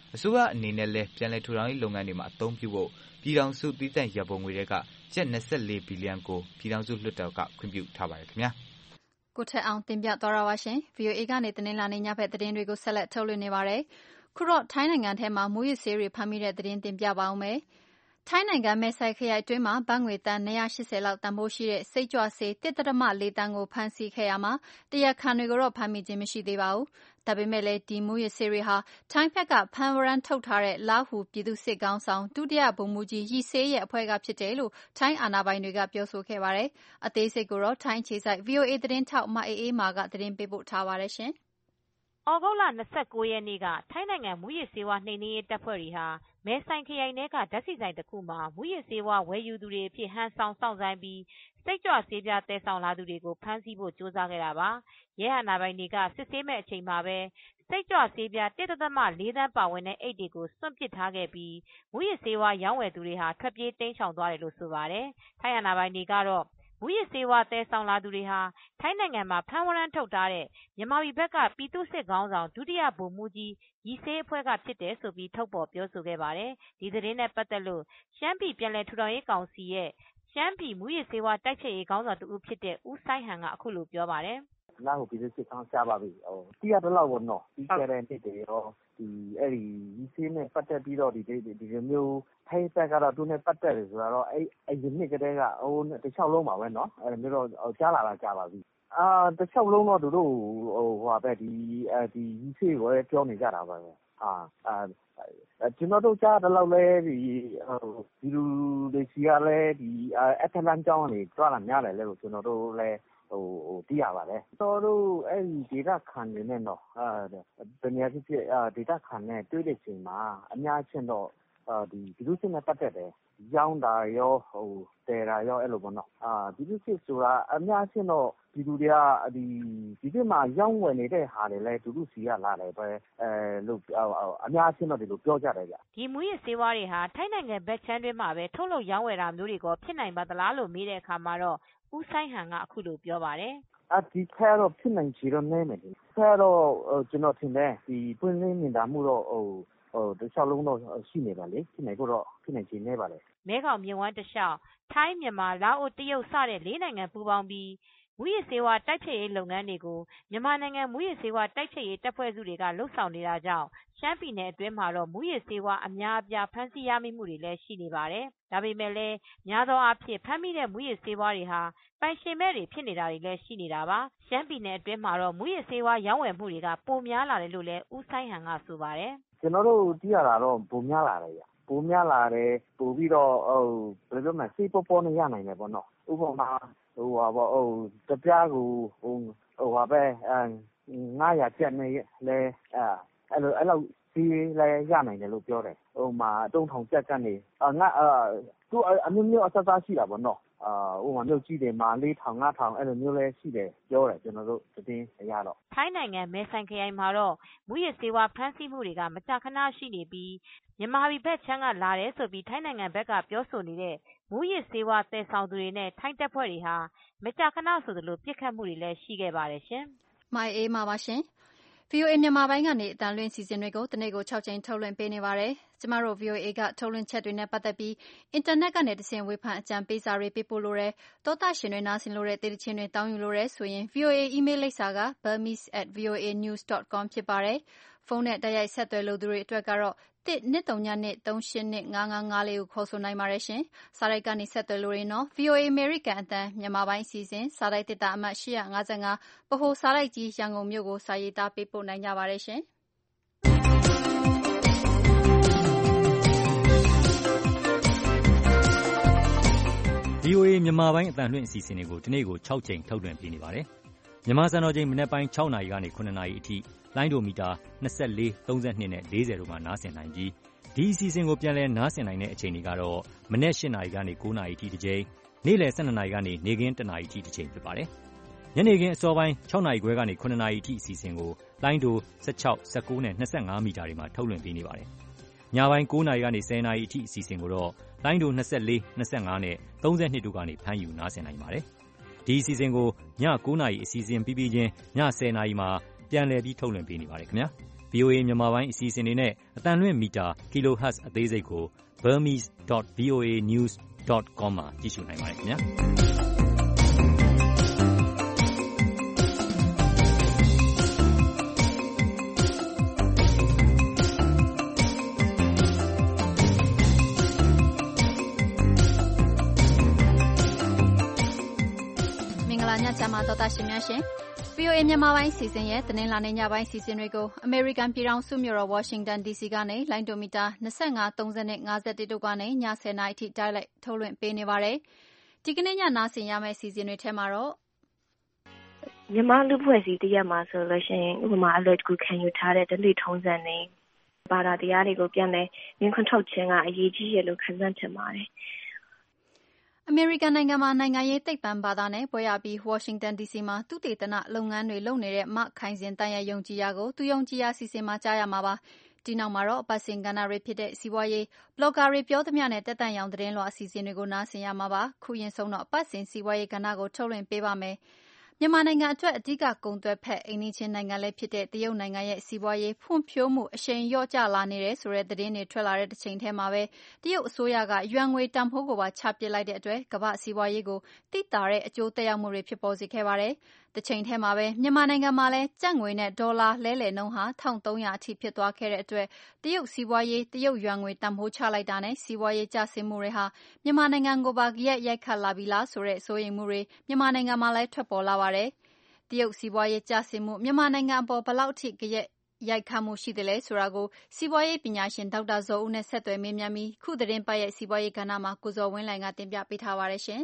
အစိုးရအနေနဲ့လည်းပြန်လည်ထူထောင်ရေးလုပ်ငန်းတွေမှာအသုံးပြုဖို့ပြည်ထောင်စုတည်တံ့ရန်ပုံငွေတွေကကျပ်၂၄ဘီလီယံကိုပြည်ထောင်စုလွှတ်တော်ကခွင့်ပြုထားပါတယ်ခင်ဗျာကိုထက်အောင်တင်ပြသွားတာပါရှင် ဗီအိုအေ ကနေတင်းလာနေညဖက်သတင်းတွေကိုဆက်လက်ထုတ်လွှင့်နေပါတယ်ခုတော့ထိုင်းနိုင်ငံထဲမှာမူရစ်ဆေးတွေဖမ်းမိတဲ့သတင်းတင်ပြပါအောင်မယ်ထိုင်းနိုင်ငံမဲဆိုင်ခရိုင်အတွင်းမှာဘတ်ငွေတန်၂၈၀လောက်တန်ဖိုးရှိတဲ့စိတ်ကြွဆေး ၁ ဒသမ ၄ တန်းကိုဖမ်းဆီးခဲ့ရမှာတရားခံတွေကိုတော့ဖမ်းမိခြင်းမရှိသေးပါဘူး။ဒါပေမဲ့လည်းဒီမူရစ်ဆေးတွေဟာထိုင်းဘက်ကဖမ်းဝရမ်းထုတ်ထားတဲ့လားဟူပြည်သူ့စစ်ကောင်းဆောင်ဒုတိယဗိုလ်မှူးကြီးရီဆေးရဲ့အဖွဲ့ကဖြစ်တယ်လို့ထိုင်းအာဏာပိုင်တွေကပြောဆိုခဲ့ပါတယ်။အသေးစိတ်ကိုတော့ထိုင်းအခြေစိုက် ဗီအိုအေ သတင်းထောက်မအေးအေးမာကသတင်းပေးပို့ထားပါတယ်ရှင်။ဩဂုတ်လ၂၉ရက်နေ့ကထိုင်းနိုင်ငံမူရစ်ဆေးဝါးနှိမ်နင်းရေးတပ်ဖွဲ့တွေဟာမဲဆိုင်ခရိုင်ထဲကဓာတ်ဆီဆိုင်တစ်ခုမှာမူရစ်ဆေးဝါးဝယ်ယူသူတွေအဖြစ်ဟန်ဆောင်စောင့်ဆိုင်ပြီးစိတ်ကြွဆေးပြားသယ်ဆောင်လာသူတွေကိုဖမ်းဆီးဖို့ကြိုးစားခဲ့တာပါ။ရဲအာဏာပိုင်တွေကစစ်ဆေးမဲ့အချိန်မှာပဲစိတ်ကြွဆေးပြား ၁ ဒသမ ၄ သန်းပါဝင်တဲ့အိတ်တွေကိုစွန့်ပစ်ထားခဲ့ပြီးမူရစ်ဆေးဝါးရောင်းဝယ်သူတွေဟာထွက်ပြေးတိမ်းရှောင်သွားတယ်လို့ဆိုပါတယ်။ထိုင်းအာဏာပိုင်တွေကတော့မူရစ်ဆေးဝါးသယ်ဆောင်လာသူတွေဟာထိုင်းနိုင်ငံမှာဖမ်းဝရမ်းထုတ်ထားတဲ့မြန်မာပြည်ဘက်ကပြည်သူ့စစ်ခေါင်းဆောင်ဒုတိယဗိုလ်မှူးကြီးရီဆေးအဖွဲ့ကဖြစ်တယ်ဆိုပြီးထုတ်ဖော်ပြောဆိုခဲ့ပါတယ်။ဒီသတင်းနဲ့ပတ်သက်လို့ရှမ်းပြည်ပြည်နယ်ထူထောင်ရေးကောင်စီရဲ့ရှမ်းပြည်မူရစ်ဆေးဝါးတိုက်ဖျက်ရေးခေါင်းဆောင်တဦးဖြစ်တဲ့ဦးဆိုင်ဟန်ကအခုလိုပြောပါတယ်။လားဟိုပြည်သူ့စစ်ကောင်းရှားပါပြီ။ဟိုတိရတဲ့လောက်ပေါ့နော်။ဒီကရန်တစ်တွေရောဒီအဲ့ဒီရီဆေးနဲ့ပတ်သက်ပြီးတော့ဒီဒီဒီမျိုးထိုင်းဘက်ကတော့သူနဲ့ပတ်သက်တယ်ဆိုတော့အဲ့အရင်နှစ်ကတည်းကဟိုတစ်ချောင်းလုံးပါပဲနော်အဲ့မျိုးတော့ကြားလာတာကြားပါပြီအာတစ်ချောင်းလုံးတော့သူတို့ဟိုဟိုပဲဒီအဲဒီရီဆေးကိုပြောနေကြတာပါပဲအာအာကျွန်တော်တို့ကြားတဲ့လောက်လဲဒီဟိုဒီလူတွေစီကလည်းဒီအထက်လမ်းကြောင်းကနေတွားလာများတယ်လေလို့ကျွန်တော်တို့လည်းဟိုဟိုသိရပါတယ်တော်တို့အဲ့ဒီဒေတာခံနေနဲ့တော့အာတနည်းဖြစ်ဖြစ်အာဒေတာခံနဲ့တွေ့တဲ့ချိန်မှာအများချင်းတော့အာဒီဒီလူစစ်နဲ့ပတ်သက်တယ်ရောင်းတာရောဟိုတဲတာရောအဲ့လိုပေါ့နော်အာဒီလူစစ်ဆိုတာအများချင်းတော့ဒီလူတွေကဒီဒီပြမှာရောင်းဝယ်နေတဲ့ဟာတွေလဲသူတို့စီကလာတယ်ပဲအဲလို့အများချင်းတော့ဒီလိုပြောကြတယ်ဗျဒီမူရစ်ဆေးဝါးတွေဟာထိုင်းနိုင်ငံဘက်ချမ်းတွင်းမှာပဲထုတ်လုပ်ရောင်းဝယ်တာမျိုးတွေကဖြစ်နိုင်ပါသလားလို့မေးတဲ့အခါမှာတော့ဦးဆိုင်ဟန်ကအခုလိုပြောပါတယ်အဒီဖဲတော့ဖြစ်နိုင်ချေတော့နေမယ်ဒီဖဲတော့ကျွန်တော်ထင်တယ်ဒီပွင့်လင်းမြင်တာမှုတော့ဟိုဟိုတစ်လျှောက်လုံးတော့ရှိနေပါလေဖြစ်နိုင်ဖို့တော့ဖြစ်နိုင်ချေနေပါလေမဲခေါင်မြဝန်းတစ်လျှောက်ထိုင်းမြန်မာလာအိုတရုတ်စတဲ့လေးနိုင်ငံပူးပေါင်းပြီးမူရစ်ဆေးဝါးတိုက်ဖျက်ရေးလုပ်ငန်းတွေကိုမြန်မာနိုင်ငံမူရစ်ဆေးဝါးတိုက်ဖျက်ရေးတပ်ဖွဲ့စုတွေကလှုပ်ဆောင်နေတာကြောင့်ရှမ်းပြည်နယ်အတွင်းမှာတော့မူရစ်ဆေးဝါးအများအပြားဖမ်းဆီးရမိမှုတွေလည်းရှိနေပါတယ်။ဒါပေမဲ့လည်းများသောအားဖြင့်ဖမ်းမိတဲ့မူရစ်ဆေးဝါးတွေဟာပိုင်ရှင်မဲ့တွေဖြစ်နေတာတွေလည်းရှိနေတာပါ။ရှမ်းပြည်နယ်အတွင်းမှာတော့မူရစ်ဆေးဝါးရောင်းဝယ်မှုတွေကပိုများလာတယ်လို့လည်းဦးဆိုင်ဟန်ကဆိုပါတယ်။ကျွန်တော်တို့သိရတာတော့ပိုများလာတယ်ဗျ။ပိုများလာတယ်ပိုပြီးတော့ဟိုဘယ်လိုမှစိတ်ပေါ်ပေါ်နေရနိုင်တယ်ပေါ့နော်။ဥပမာဟိုဟာပေါ့ဟိုတပြားကိုဟိုဟိုဟာပဲအဲငါးရာကျပ်နဲ့လဲအဲအဲ့လိုအဲ့လိုစီးလဲရနိုင်တယ်လို့ပြောတယ်ဟိုမှာတုံးထောင်ကျပ်ကနေအာငါအာသူအမျိုးမျိုးအဆက်သားရှိတာပေါ့နော်အာဟိုမှာမြို့ကြီးတယ်မှာလေးထောင်ငါးထောင်အဲ့လိုမျိုးလဲရှိတယ်ပြောတယ်ကျွန်တော်တို့သတင်းအရတော့ထိုင်းနိုင်ငံမဲဆိုင်ခရိုင်မှာတော့မူရစ်ဆေးဝါးဖမ်းဆီးမှုတွေကမကြာခဏရှိနေပြီးမြန်မာပြည်ဘက်ချမ်းကလာတယ်ဆိုပြီးထိုင်းနိုင်ငံဘက်ကပြောဆိုနေတဲ့မူရစ်ဆေးဝါးသယ်ဆောင်သူတွေနဲ့ထိုင်းတပ်ဖွဲ့တွေဟာမကြာခဏဆိုသလိုပြစ်ခတ်မှုတွေလည်းရှိခဲ့ပါတယ်ရှင်။မိုင်အေးမှာပါရှင်။ ဗီအိုအေမြန်မာပိုင်းကနေအတန်လွင့်စီစဉ်တွေကိုတနေ့ကို၆ကြိမ်ထုတ်လွှင့်ပေးနေပါတယ်။ကျမတို့ ဗီအိုအေကထုတ်လွှင့်ချက်တွေနဲ့ပတ်သက်ပြီးအင်တာနက်ကနေတဆင့်ဝေဖန်အကြံပေးစာတွေပေးပို့လို့ရတယ်။သောတာရှင်တွေနားဆင်လို့တဲ့တေးသချင်းတွေတောင်းယူလို့ရဆိုရင် ဗီအိုအေ email လိပ်စာက burmese at voa news dot com ဖြစ်ပါတယ်။ဖုန်းနဲ့တိုက်ရိုက်ဆက်သွယ်လို့သူတွေအတွက်ကတော့တစ်နှစ်သုံးညနှစ်သုံးရှစ်နှစ်ငါးငါးငါးလေးကိုခေါ်ဆိုနိုင်ပါတယ်ရှင်။စာတိုက်ကနေဆက်သွယ်လို့ရင်တော့ ဗီအိုအေ American အတန်းမြန်မာပိုင်းအစီအစဉ်စာတိုက်တစ်တာအမှတ်၈၅၅ဗဟိုစာတိုက်ကြီးရန်ကုန်မြို့ကိုစာရေးသားပေးပို့နိုင်ကြပါတယ်ရှင်။ဗီအိုအေမြန်မာပိုင်းအတန်လွင့်အစီအစဉ်တွေကိုဒီနေ့ကို၆ကြိမ်ထုတ်လွှင့်ပေးနေပါတယ်။မြန်မာစံတော်ချိန်မနက်ပိုင်း၆နာရီကနေခုနှစ်နာရီအထိလိုင်းဒိုမီတာ၂၄ ၃၂နဲ့၄၀တို့မှာနားဆင်နိုင်ပြီးဒီအစီအစဉ်ကိုပြန်လည်နားဆင်နိုင်တဲ့အချိန်တွေကတော့မနက်၈နာရီကနေ၉နာရီအထိတစ်ကြိမ်နေ့လယ်၁၂နာရီကနေနေ့ခင်း၁နာရီအထိတစ်ကြိမ်ဖြစ်ပါတယ်။ညနေခင်းအစောပိုင်း၆နာရီခွဲကနေခုနှစ်နာရီအထိအစီအစဉ်ကိုလိုင်းဒို၁၆ ၁၉နဲ့၂၅မီတာတွေမှာထုတ်လွှင့်ပေးနေပါတယ်။ညပိုင်း၉နာရီကနေ၁၀နာရီအထိအစီအစဉ်ကိုတော့လိုင်းဒို၂၄ ၂၅နဲ့၃၂တို့ကနေဖမ်းယူနားဆင်နိုင်ပါတယ်။ဒီအစီအစဉ်ကိုည၉နာရီအစီအစဉ်ပြီးပြီးချင်းည၁၀နာရီမှာပြန်လည်ပြီးထုတ်လွှင့်ပေးနေပါတယ်ခင်ဗျာ။ဗွီအိုအေ မြန်မာပိုင်းအစီအစဉ်တွေနဲ့အသံလွှင့်မီတာ kilohertz အသေးစိတ်ကို burmese dot voa news dot com မှာကြည့်ရှုနိုင်ပါတယ်ခင်ဗျာညချမ်းပါတော်တာရှင်များရှင် ဗွီအိုအေ မြန်မာပိုင်းစီစဉ်ရဲ့တင်းလာနေညပိုင်းစီစဉ်တွေကိုအမေရိကန်ပြည်ထောင်စုမြို့တော်ဝါရှင်တန် ဒီစီ ကနေလိုင်းဒိုမီတာ၂၅ ၃၀နဲ့၅၁တို့ကနေညဆယ်နာရီထိတိုက်လိုက်ထုတ်လွှင့်ပေးနေပါတယ်။ဒီကနေ့ညနားဆင်ရမယ့်စီစဉ်တွေထဲမှာတော့မြန်မာလူဖွဲ့စည်းတရက်မှာဆိုလို့ရှိရင်ဥပမာအလွယ်တကူခံယူထားတဲ့ဒလိထုံးစံတွေဘာသာတရားတွေကိုပြန်လဲမြင်ခွင့်ထုတ်ခြင်းကအရေးကြီးရလို့ခံစားချင်ပါတယ်။အမေရိကန်နိုင်ငံမှာနိုင်ငံရေးသိပ္ပံဘာသာနဲ့ဘွဲ့ရပြီးဝါရှင်တန် ဒီစီ မှာသုတေသနလုပ်ငန်းတွေလုပ်နေတဲ့မခိုင်စင်တန်ရဲ့ယုံကြည်ရာကိုသူယုံကြည်ရာစီစဉ်မှာကြားရမှာပါ။ဒီနောက်မှာတော့အပတ်စဉ်ကဏ္ဍတွေဖြစ်တဲ့စီးပွားရေးဘလော့ဂါတွေပြောသမျှနဲ့တက်တန့်ရောင်သတင်းလွှာအစီအစဉ်တွေကိုနားဆင်ရမှာပါ။ခုရင်ဆုံးတော့အပတ်စဉ်စီးပွားရေးကဏ္ဍကိုထုတ်လွှင့်ပေးပါမယ်။မြန်မာနိုင်ငံအတွက်အဓိကကုန်သွယ်ဖက်အိမ်နီးချင်းနိုင်ငံလည်းဖြစ်တဲ့တရုတ်နိုင်ငံရဲ့စီးပွားရေးဖွံ့ဖြိုးမှုအရှိန်လျော့ကျလာနေတယ်ဆိုတဲ့သတင်းတွေထွက်လာတဲ့တစ်ချိန်တည်းမှာပဲတရုတ်အစိုးရကယွမ်ငွေတန်ဖိုးကိုပါချပစ်လိုက်တဲ့အတွက်ကမ္ဘာ့စီးပွားရေးကိုသိသာတဲ့အကျိုးသက်ရောက်မှုတွေဖြစ်ပေါ်စေခဲ့ပါတယ်။တစ်ချိန်တည်းမှာပဲမြန်မာနိုင်ငံမှာလည်းကျပ်ငွေနဲ့ဒေါ်လာလဲလှယ်နှုန်းဟာ၁၃၀၀အထိဖြစ်သွားခဲ့တဲ့အတွက်တရုတ်စီးပွားရေးတရုတ်ယွမ်ငွေတန်ဖိုးချလိုက်တာနဲ့စီးပွားရေးကျဆင်းမှုတွေဟာမြန်မာနိုင်ငံကိုပါဂယက်ရိုက်ခတ်လာပြီလားဆိုတဲ့စိုးရိမ်မှုတွေမြန်မာနိုင်ငံမှာလည်းထွက်ပေါ်လာပါတယ်။တရုတ်စီးပွားရေးကျဆင်းမှုမြန်မာနိုင်ငံအပေါ်ဘယ်လောက်ထိဂယက်ရိုက်ခတ်မှုရှိသလဲဆိုတာကိုစီးပွားရေးပညာရှင်ဒေါက်တာဇော်ဦးနဲ့ဆက်သွယ်မေးမြန်းပြီးခုသတင်းပတ်ရဲ့စီးပွားရေးကဏ္ဍမှာကိုဇော်ဝင်းလှိုင်ကတင်ပြပေးထားပါတယ်ရှင်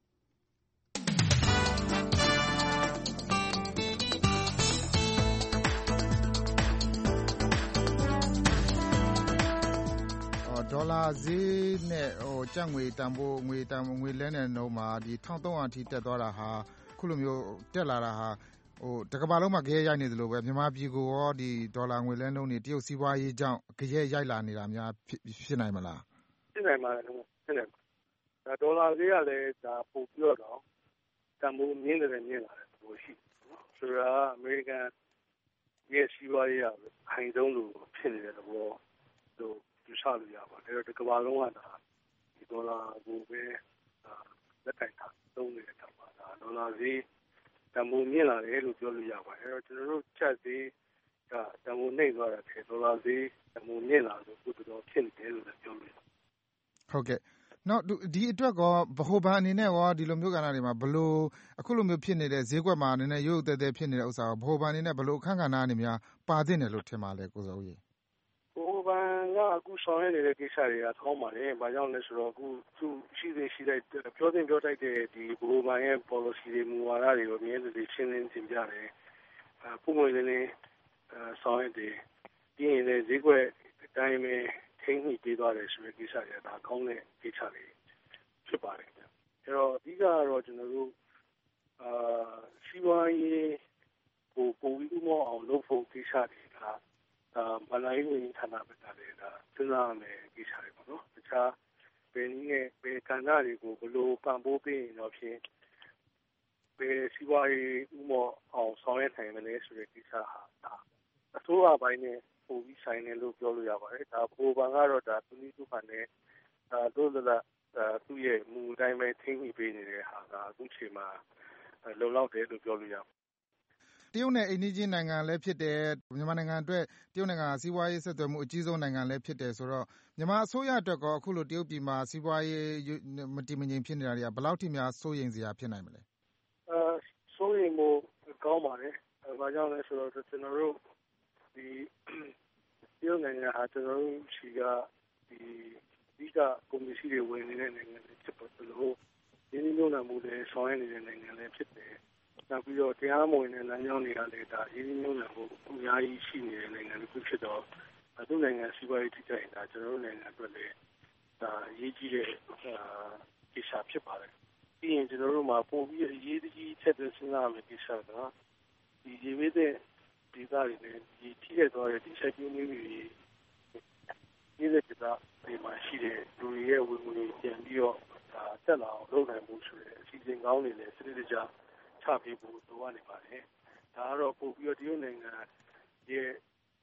ဒေါ်လာဈေးနဲ့ဟိုကျပ်ငွေတန်ဖိုးငွေတန်ငွေလဲတဲ့နှုန်းမှာဒီ၁၃၀၀အထိတက်သွားတာဟာခုလိုမျိုးတက်လာတာဟာဟိုတကဘာလုံးမှာကြဲရိုက်နေသလိုပဲမြန်မာပြည်ကိုရောဒီဒေါ်လာငွေလဲနှုန်းတွေတရုတ်စီးပွားရေးကြောင့်ကြဲရိုက်လာနေတာများဖြစ်နိုင်မလားဖြစ်နိုင်ပါတယ်ဖြစ်နိုင်ဒါဒေါ်လာဈေးကလည်းဒါပို့ပြီးတော့တန်ဖိုးမြင့်တယ်မြင့်လာတယ်ပို့ရှိဆိုတော့အမေရိကန်ရဲ့စီးပွားရေးကခိုင်ဆုံးလို့ဖြစ်နေတဲ့သဘောလို့ယူဆလို့ရပါတယ်ဒါတကဘာလုံးကဒါဒီဒေါ်လာကိုပဲလက်ခံထားသုံးနေတဲ့ဒေါ်လာဈေးတန်ဖိုးမြင့်လာတယ်လို့ပြောလို့ရပါတယ်။အဲတော့ကျွန်တော်တို့ချက်ဈေးကတန်ဖိုးနှိမ့်သွားတဲ့ဒေါ်လာဈေးတန်ဖိုးမြင့်လာလို့ပိုတော်ဖြစ်နေတယ်လို့လည်းပြောလို့ရပါတယ်။ဟုတ်ကဲ့။နောက်ဒီအတွက်ကောဗဟိုဘဏ်အနေနဲ့ရောဒီလိုမျိုးကဏ္ဍတွေမှာဘလို့အခုလိုမျိုးဖြစ်နေတဲ့ဈေးကွက်မှာနည်းနည်းရုပ်ရုပ်သဲသဲဖြစ်နေတဲ့ဥစ္စာကိုဗဟိုဘဏ်အနေနဲ့ဘလို့အခန်းကဏ္ဍအနေများပါသင့်တယ်လို့ထင်ပါလဲကိုစောဦးကြီး။ဗဟိုဘဏ်ကအခုဆောင်ရွက်နေတဲ့ကိစ္စတွေကကောင်းပါတယ်။ဘာကြောင့်လဲဆိုတော့အခုသူရှိသေးရှိတဲ့ပြောတင်ပြောတိုက်တဲ့ဒီဘိုးဘန်ရဲ့ policy တွေမူဝါဒတွေကိုမြဲတည်းရှင်းလင်းတင်ပြတယ်။အဲပုံမှန်လေးလေးဆောင်ရွက်တယ်။ပြီးရင်လည်းဈေးကွက်အတိုင်းပဲထိန်းညှိပေးသွားတယ်ဆိုတဲ့ကိစ္စတွေဒါကောင်းတဲ့ကိစ္စတွေဖြစ်ပါတယ်။အဲတော့အဓိကကတော့ကျွန်တော်တို့အာစီးပွားရေးကိုပုံပြီးဥမအောင်လုပ်ဖို့ကိစ္စတွေကအာမလာရေးဝန်ကြီးဌာနဘက်ကလည်းဒါစဉ်းစားရမယ်ကိစ္စတွေပေါ့နော်တခြားဘယ်နည်းနဲ့ဘယ်ကဏ္ဍတွေကိုဘယ်လိုပံ့ပိုးပေးရင်တော့ဖြင့်ဘယ်စီးပွားရေးဥမအောင်ဆောင်ရွက်နိုင်မလဲဆိုတဲ့ကိစ္စဟာဒါအစိုးရပိုင်းနဲ့ပုံပြီးဆိုင်တယ်လို့ပြောလို့ရပါတယ်ဒါပုံပံကတော့ဒါသူနည်းသူ့ခံနဲ့ဒါတို့လည်းသူ့ရဲ့မူအတိုင်းပဲထိန်းညှိပေးနေတဲ့ဟာကအခုချိန်မှာလုံလောက်တယ်လို့ပြောလို့ရပါတယ်တရုတ်နဲ့အိန္ဒိယနိုင်ငံလည်းဖြစ်တယ်မြန်မာနိုင်ငံအတွက်တရုတ်နိုင်ငံစီးပွားရေးဆက်သွယ်မှုအကြီးဆုံးနိုင်ငံလည်းဖြစ်တယ်ဆိုတော့မြန်မာအစိုးရအတွက်ကောအခုလိုတရုတ်ပြည်မှာစီးပွားရေးမတည်မငြိမ်ဖြစ်နေတာတွေကဘယ်လောက်ထိများစိုးရိမ်စရာဖြစ်နိုင်မလဲအဲစိုးရိမ်မှုကောင်းပါတယ်အဲဘာကြောင့်လဲဆိုတော့ကျွန်တော်တို့ဒီတရုတ်နိုင်ငံဟာကျွန်တော်တို့ရှိကဒီဒီကကွန်မြူနတီတွေဝင်နေတဲ့နိုင်ငံတွေဖြစ်ပေါ်လို့ဒီနည်းမျိုးနာမှုတွေဆောင်ရွက်နေတဲ့နိုင်ငံလည်းဖြစ်တယ်နောက်ပြီးတော့တရားမဝင်တဲ့လမ်းကြောင်းတွေကလည်းဒါရင်းနှီးမြှုပ်နှံမှုအများကြီးရှိနေတဲ့နိုင်ငံတစ်ခုဖြစ်တော့သူ့နိုင်ငံစီးပွားရေးထိခိုက်တာကျွန်တော်တို့နိုင်ငံအတွက်လည်းဒါအရေးကြီးတဲ့ကိစ္စဖြစ်ပါတယ်ပြီးရင်ကျွန်တော်တို့မှာပုံပြီးအရေးကြီးချက်တွေစဉ်းစားရမယ့်ကိစ္စကဒီရေဝေးတဲ့ဒေသတွေနဲ့ဒီထိခိုက်သွားတဲ့ဒီချက်ပြင်းမှုတွေဒီတဲ့ဒေသတွေမှာရှိတဲ့လူတွေရဲ့ဝင်ငွေပြန်ပြီးတော့ဒါတက်လာအောင်လုပ်နိုင်မှုဆိုတဲ့အစီအစဉ်ကောင်းတွေလည်းစနစ်တကျချပေးဖို့လိုအပ်နေပါတယ်။ဒါကတော့ပို့ပြီးတော့တရုတ်နိုင်ငံရဲ့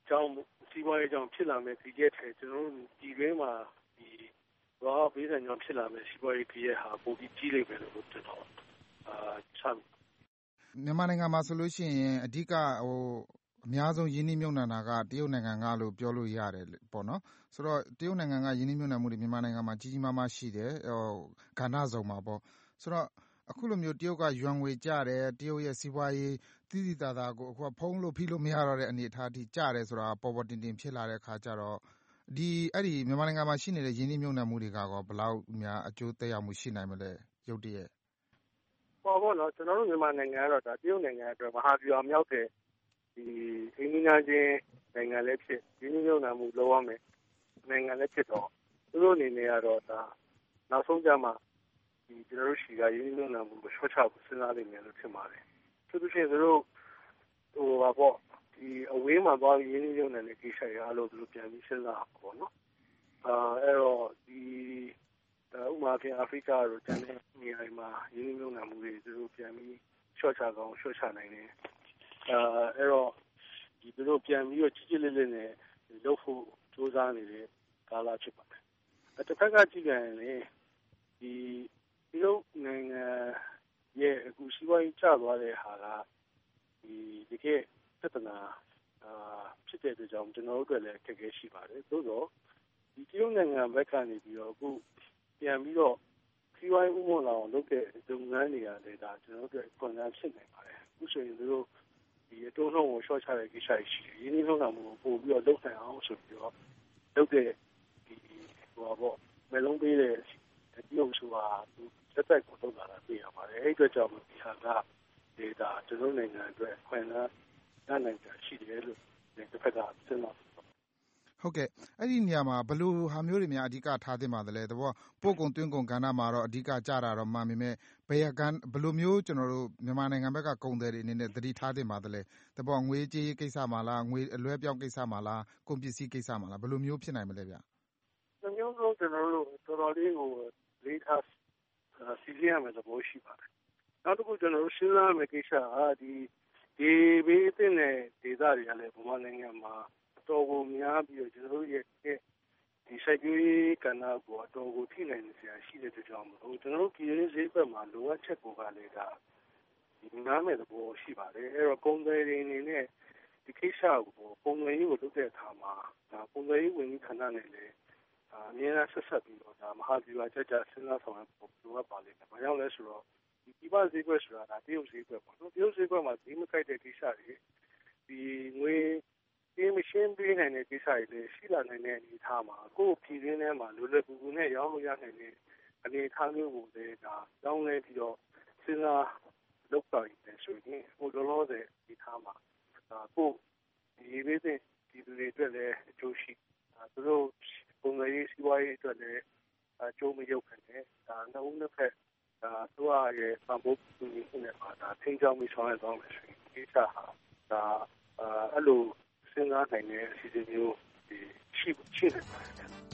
ကြောင့်စီးပွားရေးကြောင့်ဖြစ်လာမဲ့ဒီရက်ထဲကျွန်တော်တို့ဒီတွင်းမှာဒီဘာဘေးဒဏ်ကြောင့်ဖြစ်လာမဲ့စီးပွားရေးဒီရက်ဟာပိုပြီးကြီးလိမ့်မယ်လို့ကျွန်တော်အာဆမ်းမြန်မာနိုင်ငံမှာဆိုလို့ရှိရင်အဓိကဟိုအများဆုံးယင်းနှိမ့်မြုပ်နှံတာကတရုတ်နိုင်ငံကလို့ပြောလို့ရတယ်ပေါ့နော်ဆိုတော့တရုတ်နိုင်ငံကယင်းနှိမ့်မြုပ်နှံမှုတွေမြန်မာနိုင်ငံမှာကြီးကြီးမားမားရှိတယ်ဟိုကဏ္ဍစုံမှာပေါ့ဆိုတော့အခုလိုမျိုးတရုတ်ကယွမ်ငွေကျတယ်တရုတ်ရဲ့စီးပွားရေးတိတိတသာကိုအခုကဖုံးလို့ဖိလို့မရတော့တဲ့အနေအထားအထိကျတယ်ဆိုတာပေါ်ပေါ်တင်တင်ဖြစ်လာတဲ့ခါကျတော့ဒီအဲ့ဒီမြန်မာနိုင်ငံမှာရှိနေတဲ့ယင်းနှိမ့်မြုပ်နှံမှုတွေကကောဘယ်လောက်များအကျိုးသက်ရောက်မှုရှိနိုင်မလဲရုပ်တရက်ပေါ့ပေါ့နော်ကျွန်တော်တို့မြန်မာနိုင်ငံကတော့ဒါတရုတ်နိုင်ငံအတွက်မဟာဗျူဟာမြောက်တဲ့ဒီအိန္ဒိယချင်းနိုင်ငံလည်းဖြစ်ယင်းနှိမ့်မြုပ်နှံမှုလုပ်ရမယ်နိုင်ငံလည်းဖြစ်တော့သူတို့အနေနဲ့ကတော့ဒါနောက်ဆုံးကြမှာဒီကျွန်တော်တို့ရှိကယင်းနှိမ့်မြုပ်နှံမှုကိုရှော့ချဖို့စဉ်းစားနေတယ်လို့ထင်ပါတယ်သူတို့ချင်းသူတို့ဟိုပါပေါ့ဒီအဝေးမှာသွားပြီးယင်းနှိမ့်မြုပ်နှံတဲ့ကိစ္စတွေအားလုံးသူတို့ပြန်ပြီးစဉ်းစားအောင်ပေါ့နော်အာအဲ့တော့ဒီဥပမာဖြင့်အာဖရိကတို့တန်တဲ့နေရာမှာယင်းနှိမ့်မြုပ်နှံမှုတွေသူတို့ပြန်ပြီးရှော့ချကောင်းရှော့ချနိုင်တယ်အာအဲ့တော့ဒီသူတို့ပြန်ပြီးတော့ကြီးကြီးလေးလေးနဲ့လုပ်ဖို့စူးစမ်းနေတဲ့ကာလဖြစ်ပါတယ်။တစ်ဖက်ကကြည့်ကြရင်လေဒီတရုတ်နိုင်ငံရဲ့အခုစီးပွားရေးကျသွားတဲ့ဟာကဒီဒီကပြဿနာအာဖြစ်တဲ့အတွက်ကြောင့်ကျွန်တော်တို့လည်းအခက်အခဲရှိပါတယ်။သို့တော့ဒီတရုတ်နိုင်ငံဘက်ကနေပြီးတော့အခုပြန်ပြီးတော့စီးပွားရေးဥမ္မာလာအောင်လုပ်တဲ့လုပ်ငန်းတွေကလည်းဒါကျွန်တော်တို့ခွင့်အားဖြစ်နေပါတယ်။အခုဆိုရင်သူတို့ဒီအတုံးလုံးကိုရှော့ချတဲ့ကိစ္စရှိတယ်။ရင်းနှီးမြှုပ်နှံမှုကိုပို့ပြီးတော့လုပ်နိုင်အောင်ဆိုပြီးတော့လုပ်တဲ့ဒီဟိုပေါ့မလုံးပေးတဲ့ဒီလိုဆိုတာသက်သက်ကိုလုပ်လာတာတွေ့ရပါတယ်။အဲ့အတွက်ကြောင့်ဒီဟာကဒေတာကျွန်တော်နိုင်ငံအတွက်ခွင့်အားရနိုင်ကြရှိတယ်လို့ဒီတစ်ဖက်ကစဉ်းစားဟုတ်ကဲ့အဲ့ဒီနေရာမှာဘယ်လိုဟာမျိုးတွေများအဓိကထားသင့်ပါသလဲတဘောပို့ကုန်သွင်းကုန်ကဏ္ဍမှာတော့အဓိကကြတာတော့မှန်ပေမဲ့ဘယ်ကဘယ်လိုမျိုးကျွန်တော်တို့မြန်မာနိုင်ငံဘက်ကကုန်သည်တွေအနေနဲ့သတိထားသင့်ပါသလဲတဘောငွေကြေးကိစ္စမှာလားငွေအလွဲပြောင်းကိစ္စမှာလားကုန်ပစ္စည်းကိစ္စမှာလားဘယ်လိုမျိုးဖြစ်နိုင်မလဲဗျဒီမျိုးတော့ကျွန်တော်တို့တော်တော်လေးကိုလေးထားစီစဉ်ရမယ်သဘောရှိပါတယ်နောက်တစ်ခုကျွန်တော်တို့စဉ်းစားမယ်ကိစ္စဟာဒီဒီဘေးတဲ့ဒေသတွေကလည်းဗမာနိုင်ငံမှာတော်ကိုများပြီးတော့ကျွန်တော်တို့ရဲ့ဒီစိုက်ပျိုးရေးကဏ္ဍကိုအတော်ကိုထိနိုင်နေစရာရှိတဲ့အတွက်ကြောင့်မို့ကျွန်တော်တို့ပြည်ရင်းဈေးကွက်မှာလိုအပ်ချက်ကိုကလည်းဒါဒီနားမဲ့သဘောရှိပါတယ်အဲ့တော့ကုန်သည်တွေအနေနဲ့ဒီကိစ္စကိုပုံမှန်ရေးကိုလုပ်တဲ့အခါမှာဒါပုံမှန်ရေးဝင်ကြီးဌာနနဲ့လည်းအများအားဆက်ဆက်ပြီးတော့ဒါမဟာဗျူဟာကြကြစဉ်းစားဆောင်ရွက်ဖို့လိုအပ်ပါလိမ့်မယ်။ဘာကြောင့်လဲဆိုတော့ဒီပြည်ပဈေးကွက်ဆိုတာဒါတရုတ်ဈေးကွက်ပေါ့နော်။တရုတ်ဈေးကွက်မှာဈေးမကိုက်တဲ့ကိစ္စတွေဒီငွေဒီမရှင်းပေးနိုင်တဲ့ကိစ္စတွေလည်းရှိလာနိုင်တဲ့အနေအထားမှာကိုယ့်ပြည်ရင်းထဲမှာလွယ်လွယ်ကူကူနဲ့ရောင်းလို့ရနိုင်တဲ့အနေအထားမျိုးကိုလည်းဒါတောင်းလဲပြီးတော့စဉ်းစားလုပ်ပါရင်ဆိုရင်ဟိုလောလောဆယ်ဒီထားမှာဒါကိုဒီဘေးတဲ့ဒီတွေအတွက်လည်းအကျိုးရှိသူတို့ပုံစံရေးစီးပွားရေးအတွက်လည်းအကျိုးမရောက်ခဲ့တယ်ဒါနှုတ်နှစ်ဖက်ဒါသူ့ရဲ့ပံ့ပိုးကူညီမှုနဲ့ပါဒါထိန်းချောင်းပြီးဆောင်ရွက်သွားမယ်ဆိုရင်ဒီစားဟာဒါအဲ့လိုစဉ်းစားနိုင်တဲ့အစီအစဉ်မျိုးဒီရှိရှိနေပါတယ်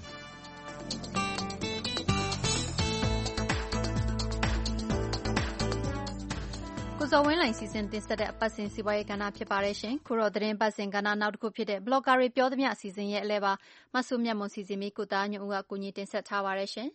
ကိုစောဝင်းလိုင်စီစဉ်တင်ဆက်တဲ့အပတ်စဉ်စီးပွားရေးကဏ္ဍဖြစ်ပါတယ်ရှင်။ခုတော့သတင်းပတ်စဉ်ကဏ္ဍနောက်တစ်ခုဖြစ်တဲ့ Blogger တွေပြောသမျှအစီအစဉ်ရဲ့အလဲပါမဆုမြတ်မွန်စီစဉ်ပြီးကိုသားညွန့်ဦးကကိုကြီးတင်ဆက်ထားပါတယ်ရှင်။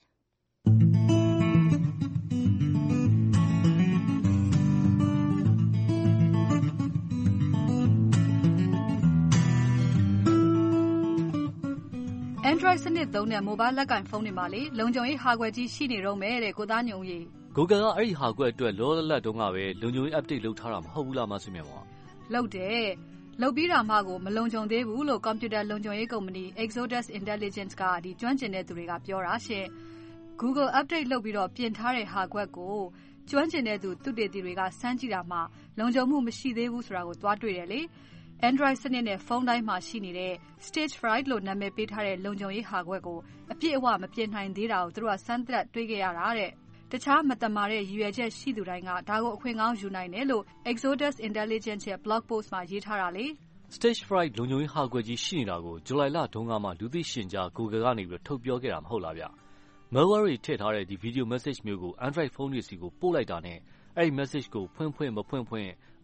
Android စနစ်သုံးတဲ့ mobile လက်ကိုင်ဖုန်းတွေမှာလေလုံခြုံရေး hardware ကြီးရှိနေတော့မယ်တဲ့ကိုသားညုံကြီး Google ကအဲ့ဒီ hardware အတွက်လောလောလတ်တုန်းကပဲလုံခြုံရေး update လုပ်ထားတာမဟုတ်ဘူးလားမဆုမြတ်မောင်လုပ်တယ်လုပ်ပြီးတာမှကိုမလုံခြုံသေးဘူးလို့ computer လုံခြုံရေးကုမ္ပဏီ Exodus Intelligence ကဒီကျွမ်းကျင်တဲ့သူတွေကပြောတာရှင့် Google update လုပ်ပြီးတော့ပြင်ထားတဲ့ hardware ကိုကျွမ်းကျင်တဲ့သူသုတေသီတွေကစမ်းကြည့်တာမှလုံခြုံမှုမရှိသေးဘူးဆိုတာကိုသွားတွေ့တယ်လေAndroid စနစ်နဲ့ဖုန်းတိုင်းမှာရှိနေတဲ့ Stage Fright လို့နာမည်ပေးထားတဲ့လုံခြုံရေး hardware ကိုအပြည့်အဝမပြင်နိုင်သေးတာကိုသူတို့ကစမ်းသပ်တွေ့ခဲ့ရတာတဲ့တခြားမတမာတဲ့ရည်ရွယ်ချက်ရှိသူတိုင်းကဒါကိုအခွင့်ကောင်းယူနိုင်တယ်လို့ Exodus Intelligence ရဲ့ blog post မှာရေးထားတာလေ Stage Fright လုံခြုံရေး hardware ကြီးရှိနေတာကိုဇူလိုင်လတုန်းကမှလူသိရှင်ကြား Google ကနေပြီးထုတ်ပြောခဲ့တာမဟုတ်လားဗျ malware တွေထည့်ထားတဲ့ဒီ video message မျိုးကို Android ဖုန်းတွေစီကိုပို့လိုက်တာနဲ့အဲ့ဒီ message ကိုဖွင့်ဖွင့်မဖွင့်ဖွင့်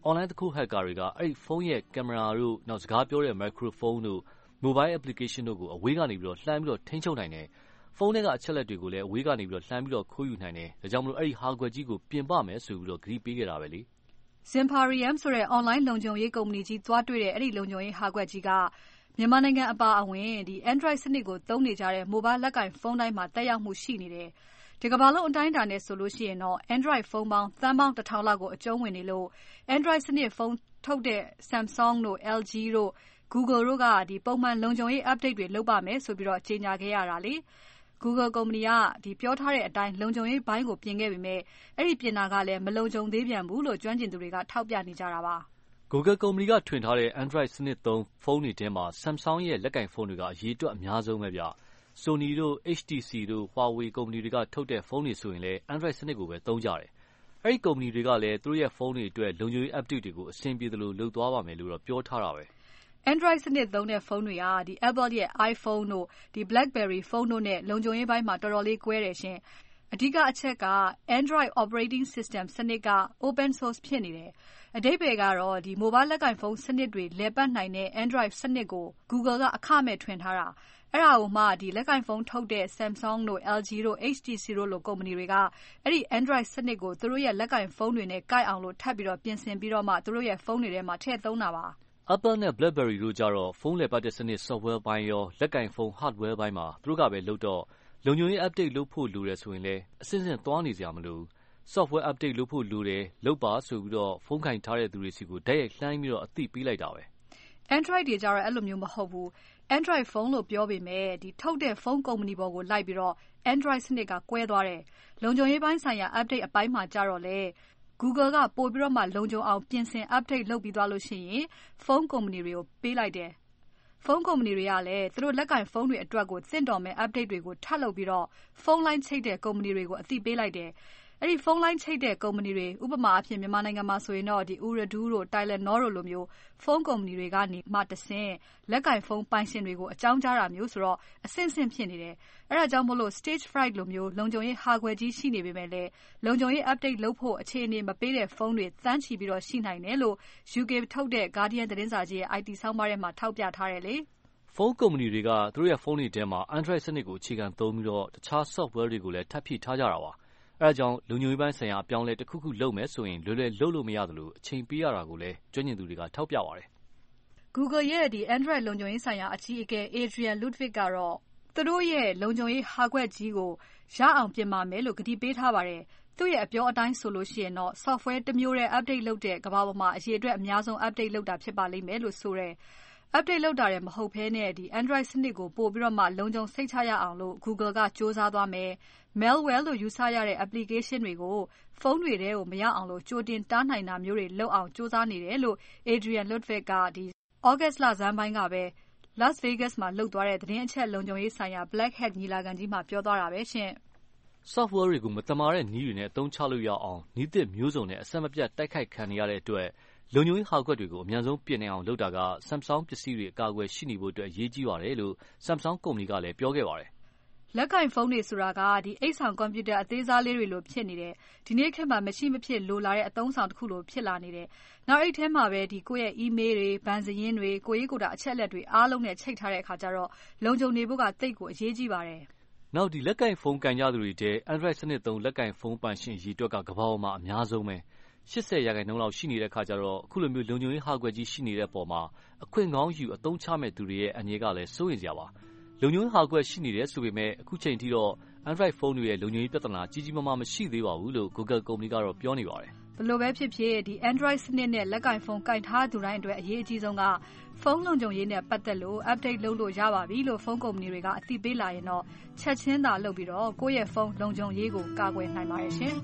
online တစ်ခု hacker တွေကအဲ့ဒီဖုန်းရဲ့ကင်မရာတို့နောက်စကားပြောတဲ့ microphone တို့ mobile application တို့ကိုအဝေးကနေပြီးတော့လှမ်းပြီးတော့ထိန်းချုပ်နိုင်တယ်ဖုန်းထဲကအချက်လက်တွေကိုလည်းအဝေးကနေပြီးတော့လှမ်းပြီးတော့ခိုးယူနိုင်တယ်ဒါကြောင့်မလို့အဲ့ဒီ hardware ကြီးကိုပြင်ပမယ်ဆိုပြီးတော့ဂရုပေးခဲ့တာပဲလေ Zimperium ဆိုတဲ့ online လုံခြုံရေးကုမ္ပဏီကြီးသွားတွေ့တဲ့အဲ့ဒီလုံခြုံရေး hardware ကြီးကမြန်မာနိုင်ငံအပါအဝင်ဒီ Android စနစ်ကိုသုံးနေကြတဲ့ mobile လက်ကင်ဖုန်းတိုင်းမှာတက်ရောက်မှုရှိနေတယ်ဒီကမ္ဘာလုံးအတိုင်းအတာနဲ့ဆိုလို့ရှိရင်တော့ Android ဖုန်းပေါင်းသန်းပေါင်းတစ်ထောင်လောက်ကိုအကျုံးဝင်နေလို့ Android စနစ်ဖုန်းထုတ်တဲ့ Samsung တို့ L G တို့ Google တို့ကဒီပုံမှန်လုံခြုံရေး update တွေလုပ်ပါမယ်ဆိုပြီးတော့ကြေညာခဲ့ရတာလေ Google ကုမ္ပဏီကဒီပြောထားတဲ့အတိုင်းလုံခြုံရေးဘိုင်းကိုပြင်ခဲ့ပေမဲ့အဲ့ဒီပြင်တာကလည်းမလုံခြုံသေးပြန်ဘူးလို့ကျွမ်းကျင်သူတွေကထောက်ပြနေကြတာပါ Google ကုမ္ပဏီကထွင်ထားတဲ့ Android စနစ်သုံးဖုန်းတွေထဲမှာ Samsung ရဲ့လက်ကင်ဖုန်းတွေကအရေးအတွက်အများဆုံးပဲဗျ Sony တို့ H T C တို့ Huawei ကုမ္ပဏီတွေကထုတ်တဲ့ဖုန်းတွေဆိုရင်လည်း Android စနစ်ကိုပဲသုံးကြတယ်အဲ့ဒီကုမ္ပဏီတွေကလည်းသူတို့ရဲ့ဖုန်းတွေအတွက်လုံခြုံရေး update တွေကိုအဆင်ပြေသလိုလုပ်သွားပါမယ်လို့တော့ပြောထားတာပဲ Android စနစ်သုံးတဲ့ဖုန်းတွေကဒီ Apple ရဲ့ iPhone တို့ဒီ BlackBerry ဖုန်းတို့နဲ့လုံခြုံရေးပိုင်းမှာတော်တော်လေးကွဲတယ်ရှင်အဓိကအချက်က Android operating system စနစ်က open source ဖြစ်နေတယ်အဓိပ္ပာယ်ကတော့ဒီ mobile လက်ကင်ဖုန်းစနစ်တွေလည်ပတ်နိုင်တဲ့ Android စနစ်ကို Google ကအခမဲ့ထွင်ထားတာအဲ့ဒါကိုမှဒီလက်ကင်ဖုန်းထုတ်တဲ့ Samsung တို့ L G တို့ H T C တို့လိုကုမ္ပဏီတွေကအဲ့ဒီ Android စနစ်ကိုသူတို့ရဲ့လက်ကင်ဖုန်းတွေနဲ့ကိုက်အောင်လို့ထပ်ပြီးတော့ပြင်ဆင်ပြီးတော့မှသူတို့ရဲ့ဖုန်းတွေထဲမှာထည့်သုံးတာပါ Apple နဲ့ BlackBerry တို့ကြတော့ဖုန်းလည်ပတ်တဲ့စနစ် software ဘိုင်းရောလက်ကင်ဖုန်း hardware ဘိုင်းမှာသူတို့ကပဲလုပ်တော့လုံခြုံရေး update လုပ်ဖို့လိုတယ်ဆိုရင်လည်းအစစ်စစ်သွားနေစရာမလို software update လုပ်ဖို့လိုတယ်လုပ်ပါဆိုပြီးတော့ဖုန်းကင်ထားတဲ့သူတွေစီကိုဓာတ်ရိုက်လှမ်းပြီးတော့အသိပေးလိုက်တာပဲ Android တွေကြတော့အဲ့လိုမျိုးမဟုတ်ဘူး Android ဖုန်းလို့ပြောပေမဲ့ဒီထုတ်တဲ့ဖုန်းကုမ္ပဏီပေါ်ကိုလိုက်ပြီးတော့ Android စနစ်ကကွဲသွားတယ်လုံခြုံရေးပိုင်းဆိုင်ရာ update အပိုင်းမှာကြတော့လေ Google ကပို့ပြီးတော့မှလုံခြုံအောင်ပြင်ဆင် update လုပ်ပြီးသွားလို့ရှိရင်ဖုန်းကုမ္ပဏီတွေကိုပေးလိုက်တယ်ဖုန်းကုမ္ပဏီတွေကလည်းသူတို့လက်ကင်ဖုန်းတွေအတွက်ကိုသင့်တော်မဲ့ update တွေကိုထပ်လုပ်ပြီးတော့ဖုန်းလိုင်းချိတ်တဲ့ကုမ္ပဏီတွေကိုအသိပေးလိုက်တယ်အဲ့ဒီဖုန်းလိုင်းချိတ်တဲ့ကုမ္ပဏီတွေဥပမာအဖြစ်မြန်မာနိုင်ငံမှာဆိုရင်တော့ဒီ Ooredoo တို့ Telenor တို့လိုမျိုးဖုန်းကုမ္ပဏီတွေကနေမှတဆင့်လက်ကင်ဖုန်းပိုင်ရှင်တွေကိုအကြောင်းကြားတာမျိုးဆိုတော့အဆင့်ဆင့်ဖြစ်နေတယ်အဲ့ဒါကြောင့်မို့လို့ stage fright လိုမျိုးလုံခြုံရေး hardware ကြီးရှိနေပေမဲ့လည်းလုံခြုံရေး update လုပ်ဖို့အခြေအနေမပေးတဲ့ဖုန်းတွေသန်းချီပြီးတော့ရှိနိုင်တယ်လို့ U K ထုတ်တဲ့ Guardian သတင်းစာကြီးရဲ့ I T ဆောင်းပါးထဲမှာထောက်ပြထားတယ်လေဖုန်းကုမ္ပဏီတွေကသူတို့ရဲ့ဖုန်းတွေထဲမှာ Android စနစ်ကိုအခြေခံသုံးပြီးတော့တခြား software တွေကိုလည်းထပ်ဖြည့်ထားကြတာပါအဲဒါကြောင့်လုံခြုံရေးပိုင်းဆိုင်ရာအပြောင်းလဲတစ်ခုခုလုပ်မယ်ဆိုရင်လွယ်လွယ်လုပ်လို့မရသလိုအချိန်ပေးရတာကိုလည်းကျွမ်းကျင်သူတွေကထောက်ပြပါတယ် Google ရဲ့ဒီ Android လုံခြုံရေးဆိုင်ရာအကြီးအကဲ Adrian Ludwig ကတော့သူတို့ရဲ့လုံခြုံရေး hardware ကြီးကိုရအောင်ပြင်ပါမယ်လို့ကတိပေးထားပါတယ်သူ့ရဲ့အပြောအတိုင်းဆိုလို့ရှိရင်တော့ software တစ်မျိုးတည်း update လုပ်တဲ့ကမ္ဘာပေါ်မှာအရေးအတွက်အများဆုံး update လုပ်တာဖြစ်ပါလိမ့်မယ်လို့ဆိုတယ် update လုပ်တာလည်းမဟုတ်ဘဲနဲ့ဒီ Android စနစ်ကိုပို့ပြီးတော့မှလုံခြုံစိတ်ချရအောင်လို့ Google ကစ조사သွားမယ် malware လို့ယူဆရတဲ့ application တွေကိုဖုန်းတွေထဲကိုမရအောင်လို့ကြိုတင်တားနိုင်တာမျိုးတွေလုပ်အောင်စ조사နေတယ်လို့ Adrian Ludwig ကဒီ August လဆန်းပိုင်းကပဲ Las Vegas မှာလုပ်သွားတဲ့သတင်းအချက်လုံခြုံရေးဆိုင်ရာ Black Hat ညီလာခံကြီးမှာပြောသွားတာပဲရှင် software တွေကိုမတမာတဲ့နည်းတွေနဲ့အသုံးချလို့ရအောင်နည်းသစ်မျိုးစုံနဲ့အဆက်မပြတ်တိုက်ခိုက်ခံနေရတဲ့အတွက်လုံခြုံရေး hardware တွေကိုအများဆုံးပြင်နိုင်အောင်လုပ်တာက Samsung ပစ္စည်းတွေအကာအကွယ်ရှိနေဖို့အတွက်အရေးကြီးပါတယ်လို့ Samsung ကုမ္ပဏီကလည်းပြောခဲ့ပါတယ်လက်ကင်ဖုန်းတွေဆိုတာကဒီအိတ်ဆောင်ကွန်ပျူတာအသေးစားလေးတွေလိုဖြစ်နေတယ်ဒီနေ့ခေတ်မှာမရှိမဖြစ်လိုလာတဲ့အသုံးဆောင်တစ်ခုလိုဖြစ်လာနေတယ်နောက်အဲ့ထဲမှာပဲဒီကိုယ့်ရဲ့ email တွေဘဏ်စာရင်းတွေကိုရေးကိုတာအချက်လက်တွေအားလုံးနဲ့ချိတ်ထားတဲ့အခါကျတော့လုံခြုံနေဖို့ကသိပ်ကိုအရေးကြီးပါတယ်နောက်ဒီလက်ကင်ဖုန်းကန်ကြသူတွေတဲ Android စနစ်သုံးလက်ကင်ဖုန်းပိုင်ရှင်အရေးအတွက်ကကမ္ဘာပေါ်မှာအများဆုံးပဲeightyရာခိုင်နှုန်းလောက်ရှိနေတဲ့ခါကျတော့အခုလိုမျိုးလုံခြုံရေး hardware ကြီးရှိနေတဲ့ပုံမှာအခွင့်ကောင်းယူအသုံးချမဲ့သူတွေရဲ့အနေကလည်းစိုးရိမ်စရာပါလုံခြုံရေး hardware ရှိနေတယ်ဆိုပေမဲ့အခုချိန်ထိတော့ Android ဖုန်းတွေရဲ့လုံခြုံရေးပြဿနာကြီးကြီးမားမားမရှိသေးပါဘူးလို့ Google ကုမ္ပဏီကတော့ပြောနေပါတယ်ဘယ်လိုပဲဖြစ်ဖြစ်ဒီ Android စနစ်နဲ့လက်ကင်ဖုန်းကင်ထားသူတိုင်းအတွက်အရေးအကြီးဆုံးကဖုန်းလုံခြုံရေးနဲ့ပတ်သက်လို့ update လုပ်လို့ရပါပြီလို့ဖုန်းကုမ္ပဏီတွေကအသိပေးလာရင်တော့ချက်ချင်းသာလုပ်ပြီးတော့ကိုယ့်ရဲ့ဖုန်းလုံခြုံရေးကိုကာကွယ်နိုင်ပါတယ်ရှင်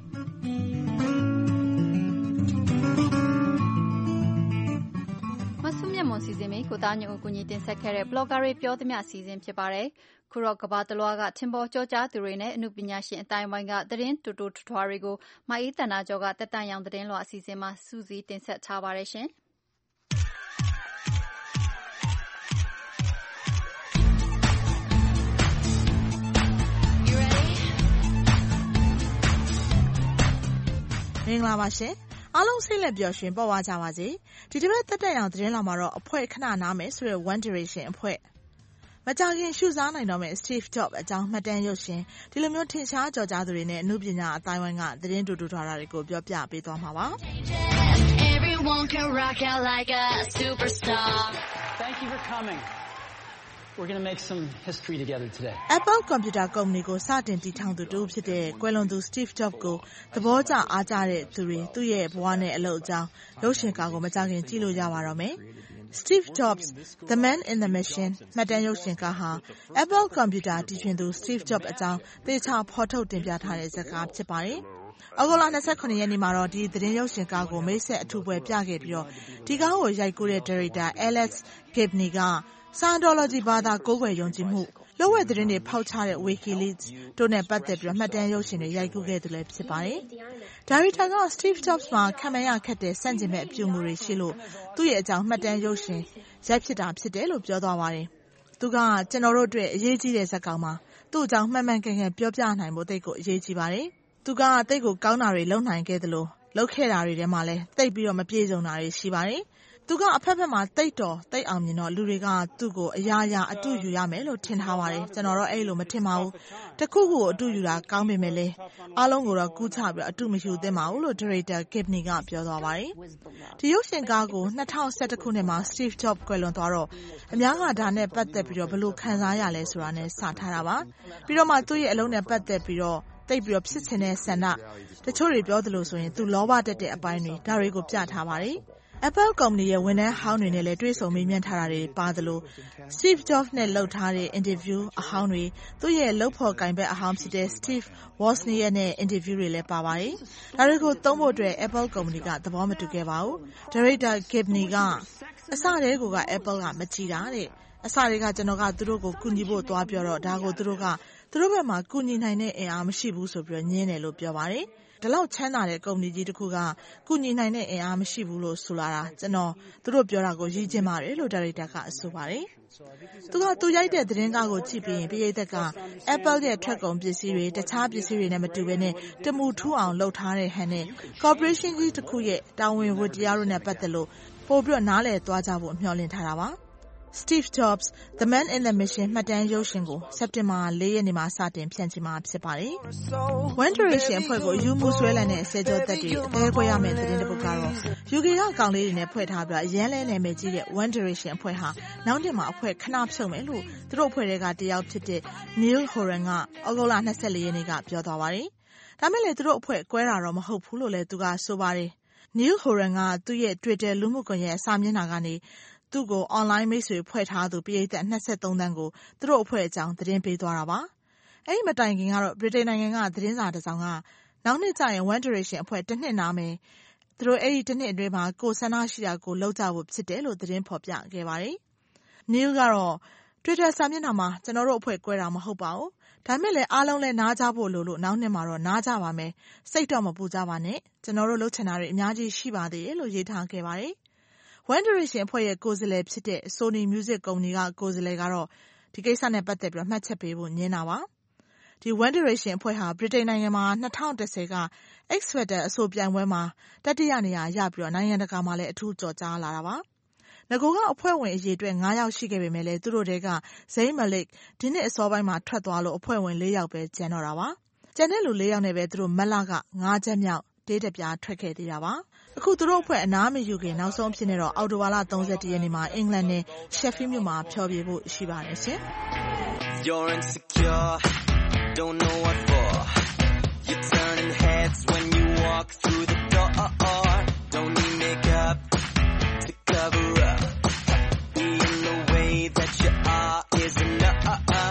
မဆုမြတ်မွန်စီစဉ်ပြီးကိုသားညိုဦးကိုညီတင်ဆက်ခဲ့တဲ့ blogger တွေပြောသမျှစီစဉ်ဖြစ်ပါတယ်။ခုတော့ကဘာတလွားကထင်ပေါ်ကြောကြားသူတွေနဲ့အမှုပညာရှင်အတိုင်းဝိုင်းကသတင်းတူတူထွထွားတွေကိုမအေးတန်နာကျော်ကတက်တန်ရောင်သတင်းလွှာအစီအစဉ်မှာစူးစီးတင်ဆက်ထားပါတယ်ရှင်။မင်္ဂလာပါရှင်။အားလုံးစိတ်လက်ပျော်ရွှင်ပေါ်ဝကြပါစေဒီတစ်ပတ်တက်တက်အောင်သတင်းလာမှာတော့အဖွဲ့ခဏနားမယ်ဆိုတဲ့ One Direction အဖွဲ့မကြခင်ရှုစားနိုင်တော့မဲ့ Steve Jobs အကြောင်းမှတ်တမ်းရုပ်ရှင်ဒီလိုမျိုးထင်ရှားကြော်ကြားသူတွေနဲ့အမှုပညာအတိုင်းဝိုင်းကသတင်းတူတူထားတာတွေကိုပြောပြပေးသွားမှာပါ Everyone can rock out like a superstar. Thank you for coming. We're going to make some history together today. Apple Computer Company ကိုစတင်တည်ထောင်သူတူဖြစ်တဲ့ကွယ်လွန်သူ Steve Jobs ကိုသဘောကျအားကျတဲ့သူတွေသူ့ရဲ့ဘဝနဲ့အလုပ်အကြောင်းရုပ်ရှင်ကားကိုမကြခင်ကြည့်လို့ရပါတော့မယ် Steve Jobs The Man in the Mission မှတ်တမ်းရုပ်ရှင်ကားဟာ Apple Computer တည်ထွင်သူ Steve Jobs အကြောင်းသေချာဖော်ထုတ်တင်ပြထားတဲ့ဇာတ်ကားဖြစ်ပါတယ်ဩဂုတ်လ၂၇ရက်နေ့မှာတော့ဒီသတင်းရုပ်ရှင်ကားကိုမိတ်ဆက်အထူးပွဲပြခဲ့ပြီးတော့ဒီကားကိုရိုက်ကူးတဲ့ Director Alex Gibney က Scientology ဘာသာကိုးကွယ်ယုံကြည်မှုလောဝဲသတင်းတွေဖောက်ချတဲ့ WikiLeaks တို့နဲ့ပတ်သက်ပြီးမှတ်တမ်းရုပ်ရှင်တွေရိုက်ကူးခဲ့သူလည်းဖြစ်ပါတယ်။ Director က Steve Jobs မှာခံမရခက်တဲ့စန့်ကျင်မဲ့အပြုအမူတွေရှိလို့သူ့ရဲ့အကြောင်းမှတ်တမ်းရုပ်ရှင်ရိုက်ဖြစ်တာဖြစ်တယ်လို့ပြောသွားပါတယ်။သူကကျွန်တော်တို့အတွက်အရေးကြီးတဲ့ဇာတ်ကောင်မှာသူ့အကြောင်းမှန်မှန်ကန်ကန်ပြောပြနိုင်ဖို့တိတ်ကိုအရေးကြီးပါတယ်။သူကတိတ်ကိုကောင်းတာတွေလုပ်နိုင်ခဲ့တယ်လို့လုပ်ခဲ့တာတွေထဲမှာလည်းတိတ်ပြီးတော့မပြေစုံတာတွေရှိပါတယ်။သူကအဖက်ဖက်မှာတိတ်တော်တိတ်အောင်မြင်တော့လူတွေကသူ့ကိုအရာရာအတူယူရမယ်လို့ထင်ထားပါတယ်ကျွန်တော်တော့အဲ့လိုမထင်ပါဘူးတခုခုကိုအတူယူတာကောင်းပေမဲ့လည်းအားလုံးကိုတော့ကူးချပြီးအတူမယူသင့်ပါဘူးလို့ Director Gibney ကပြောသွားပါတယ်ဒီရုပ်ရှင်ကားကို၂၀၁၁ခုနှစ်မှာ Steve Jobs ကွယ်လွန်သွားတော့အများကဒါနဲ့ပတ်သက်ပြီးတော့ဘယ်လိုခံစားရလဲဆိုတာနဲ့စထားတာပါပြီးတော့မှသူ့ရဲ့အလုံးနဲ့ပတ်သက်ပြီးတော့တိတ်ပြီးတော့ဖြစ်ချင်တဲ့ဆန္ဒတချို့တွေပြောသလိုဆိုရင်သူလောဘတက်တဲ့အပိုင်းတွေဒါတွေကိုပြထားပါတယ်Apple Company ရဲ့ဝန်ထမ်းဟောင်းတွေနဲ့လည်းတွေ့ဆုံမေးမြန်းထားတာတွေပါသလို Steve Jobs နဲ့လုပ်ထားတဲ့ interview အဟောင်းတွေသူ့ရဲ့လုပ်ဖော်ကိုင်ဘက်အဟောင်းဖြစ်တဲ့ Steve Wozniak နဲ့ interview တွေလည်းပါပါတယ်။ဒါတွေကိုသုံးဖို့အတွက် Apple Company ကသဘောမတူခဲ့ပါဘူး။ Director Gibney ကအစတည်းက Apple ကမကြည့်တာတဲ့အစတည်းကကျွန်တော်ကသူတို့ကိုကူညီဖို့သွားပြောတော့ဒါကိုသူတို့ကသူတို့ဘက်မှာကူညီနိုင်တဲ့အင်အားမရှိဘူးဆိုပြီးညင်းတယ်လို့ပြောပါတယ်။ဒီလောက်ချမ်းသာတဲ့ကုမ္ပဏီကြီးတစ်ခုကကုညီနိုင်တဲ့အင်အားမရှိဘူးလို့ဆိုလာတာကျွန်တော်သူတို့ပြောတာကိုရည်ကျင်ပါတယ်လို့ဒါရိုက်တာကဆိုပါတယ်သူကသူရိုက်တဲ့သတင်းကားကိုကြည့်ပြီးရင်ပရိသတ်က Apple ရဲ့ထွက်ကုန်ပစ္စည်းတွေတခြားပစ္စည်းတွေနဲ့မတူဘဲနဲ့တမူထူးအောင်လုပ်ထားတဲ့ဟန်နဲ့ corporation ကြီးတစ်ခုရဲ့တာဝန်ဝတ္တရားတွေနဲ့ပတ်သက်လို့ပို့ပြီးနားလည်သွားကြဖို့မျှော်လင့်ထားတာပါSteve Jobs The Man in the Mission မှတ်တမ်းရုပ်ရှင်ကိုစက်တင်ဘာ၄ရက်နေ့မှာစတင်ဖြန့်ချိမှာဖြစ်ပါတယ်။ One Direction အဖွဲ့ကိုယူမှုဆွဲလန်းတဲ့ဆယ်ကျော်သက်တွေအသေးခွဲရမယ့်သတင်းတစ်ပုဒ်ကတော့ U K ကကောင်လေးတွေနဲ့ဖွဲ့ထားပြီးအရန်လဲနယ်မယ်ကြီးတဲ့ One Direction အဖွဲ့ဟာနောက်နှစ်မှာအဖွဲ့ခဏဖြုတ်မယ်လို့သူတို့အဖွဲ့တွေကတယောက်ဖြစ်တဲ့ Neil Horan ကဩဂုတ်လ၂၄ရက်နေ့ကပြောသွားပါတယ်။ဒါမဲ့လည်းသူတို့အဖွဲ့ကွဲတာတော့မဟုတ်ဘူးလို့လည်းသူကဆိုပါတယ်။ Neil Horan ကသူ့ရဲ့ Twitter လူမှုကွန်ရက်စာမျက်နှာကနေသူ့ကို online မိတ်ဆွေဖွဲ့ထားသူပရိသတ်၂၃သန်းကိုသူတို့အဖွဲ့အကြောင်းသတင်းပေးသွားတာပါ။အဲ့ဒီမတိုင်ခင်ကတော့ဗြိတိန်နိုင်ငံကသတင်းစာတစ်စောင်ကနောက်နှစ်ကျရင် One Direction အဖွဲ့တစ်နှစ်နာမယ်သူတို့အဲ့ဒီတစ်နှစ်အတွင်းမှာကိုဆန္ဒရှိတာကိုလုပ်ကြဖို့ဖြစ်တယ်လို့သတင်းဖော်ပြခဲ့ပါတယ်။ Neil ကတော့ Twitter စာမျက်နှာမှာကျွန်တော်တို့အဖွဲ့ကွဲတာမဟုတ်ပါဘူး။ဒါမဲ့လည်းအားလုံးလည်းနားကြဖို့လို့လို့နောက်နှစ်မှာတော့နားကြပါမယ်။စိတ်တော့မပူကြပါနဲ့။ကျွန်တော်တို့လုပ်ချင်တာတွေအများကြီးရှိပါသေးတယ်လို့ရေးထားခဲ့ပါတယ်။ One Direction အဖွဲ့ရဲ့ကိုယ်စားလှယ်ဖြစ်တဲ့ Sony Music ကုမ္ပဏီကကိုယ်စားလှယ်ကတော့ဒီကိစ္စနဲ့ပတ်သက်ပြီးမှတ်ချက်ပေးဖို့ညင်းတာပါ။ဒီ One Direction အဖွဲ့ဟာဗြိတိန်နိုင်ငံမှာ၂၀၁၀က X Factor အဆိုပြိုင်ပွဲမှာတတိယနေရာရပြီးတော့နိုင်ငံတကာမှာလည်းအထူးကြော်ကြားလာတာပါ။ငကိုကအဖွဲ့ဝင်အရေအတွက်၅ယောက်ရှိခဲ့ပေမဲ့လည်းသူတို့တွေက Zayn Malik ဒီနှစ်အစောပိုင်းမှာထွက်သွားလို့အဖွဲ့ဝင်၄ယောက်ပဲကျန်တော့တာပါ။ကျန်တဲ့လူ၄ယောက်နဲ့ပဲသူတို့မက်လာက၅ချက်မြောက်တေးတပြားထွက်ခဲ့သေးတာပါအခုသူတို့အဖွဲ့အနားမယူခင်နောက်ဆုံးဖြစ်နေတော့အော်တိုဝါလာ၃၁ရက်နေ့မှာအင်္ဂလန်နဲ့ Sheffield မြို့မှာဖျော်ဖြေဖို့ရှိပါတယ်ရှင် You're insecure don't know what for You're turning heads when you walk through the door Don't need makeup to cover up Being the way that you are is enough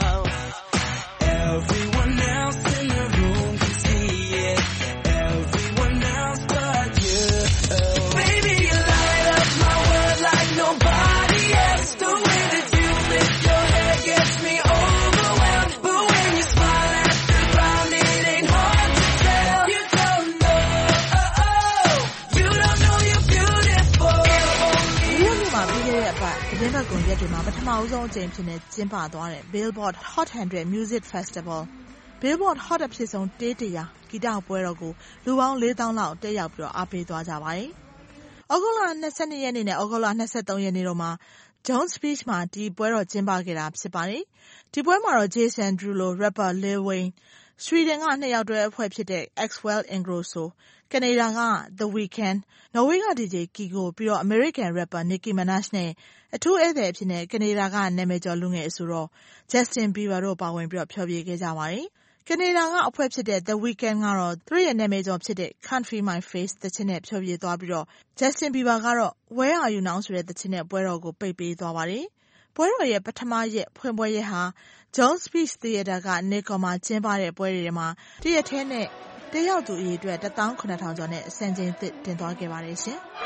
Everyone else in the room can see it Everyone else but you Baby, you light up my world like nobody else The way that you lift your head gets me overwhelmed But when you smile at the ground, it ain't hard to tell You don't know, oh, oh, you don't know you're beautiful ဒီနေ့မှာပြီးခဲ့တဲ့အပတ်သတင်းပတ်ကွန်ရက်တွေမှာပထမအဆုံးအကြိမ်ဖြစ်နေကျင်းပသွားတဲ့ Billboard Hot one hundred Music Festival Billboard Hot အဖြစ်ဆုံးတေးတရာဂီတပွဲတော်ကိုလူပေါင်း လေးသောင်း လောက်တက်ရောက်ပြီးတော့အားပေးသွားကြပါတယ်။ဩဂုတ်လ ၂၂ ရက်နေ့နဲ့ဩဂုတ်လ ၂၃ ရက်နေ့တို့မှာJones Beach မှာဒီပွဲတော်ကျင်းပခဲ့တာဖြစ်ပါတယ်။ဒီပွဲမှာတော့ Jason Derulo, rapper Lil Wayne, Sweden ကနှစ်ယောက်တွဲအဖွဲ့ဖြစ်တဲ့ Axwell Ingrosso, ကနေဒါက The Weeknd, နော်ဝေးက ဒီဂျေ Kygo ပြီးတော့ American rapper Nicki Minaj နဲ့အထူးဧည့်သည်အဖြစ်နဲ့ကနေဒါကနာမည်ကျော်လူငယ်အဆိုတော် Justin Bieber တို့ပါဝင်ပြီးတော့ဖျော်ဖြေခဲ့ကြပါတယ်။ကနေဒါကအဖွဲ့ဖြစ်တဲ့ The Weeknd ကတော့သူ့ရဲ့နာမည်ကျော်ဖြစ်တဲ့ Can't Feel My Face သချင်းနဲ့ဖျော်ဖြေသွားပြီးတော့ Justin Bieber ကတော့ Where Are You Now ဆိုတဲ့သချင်းနဲ့ပွဲတော်ကိုပိတ်ပေးသွားပါတယ်။ပွဲတော်ရဲ့ပထမရက်ဖွင့်ပွဲရက်ဟာ Jones Beach Theater က Nickel မှာကျင်းပတဲ့ပွဲတွေမှာတရက်ထဲနဲ့တက်ရောက်သူအရေအတွက် တစ်သောင်းခုနှစ်ထောင် ကျော်နဲ့စံချိန်သစ်တင်သွားခဲ့ပါတယ်ရှင်။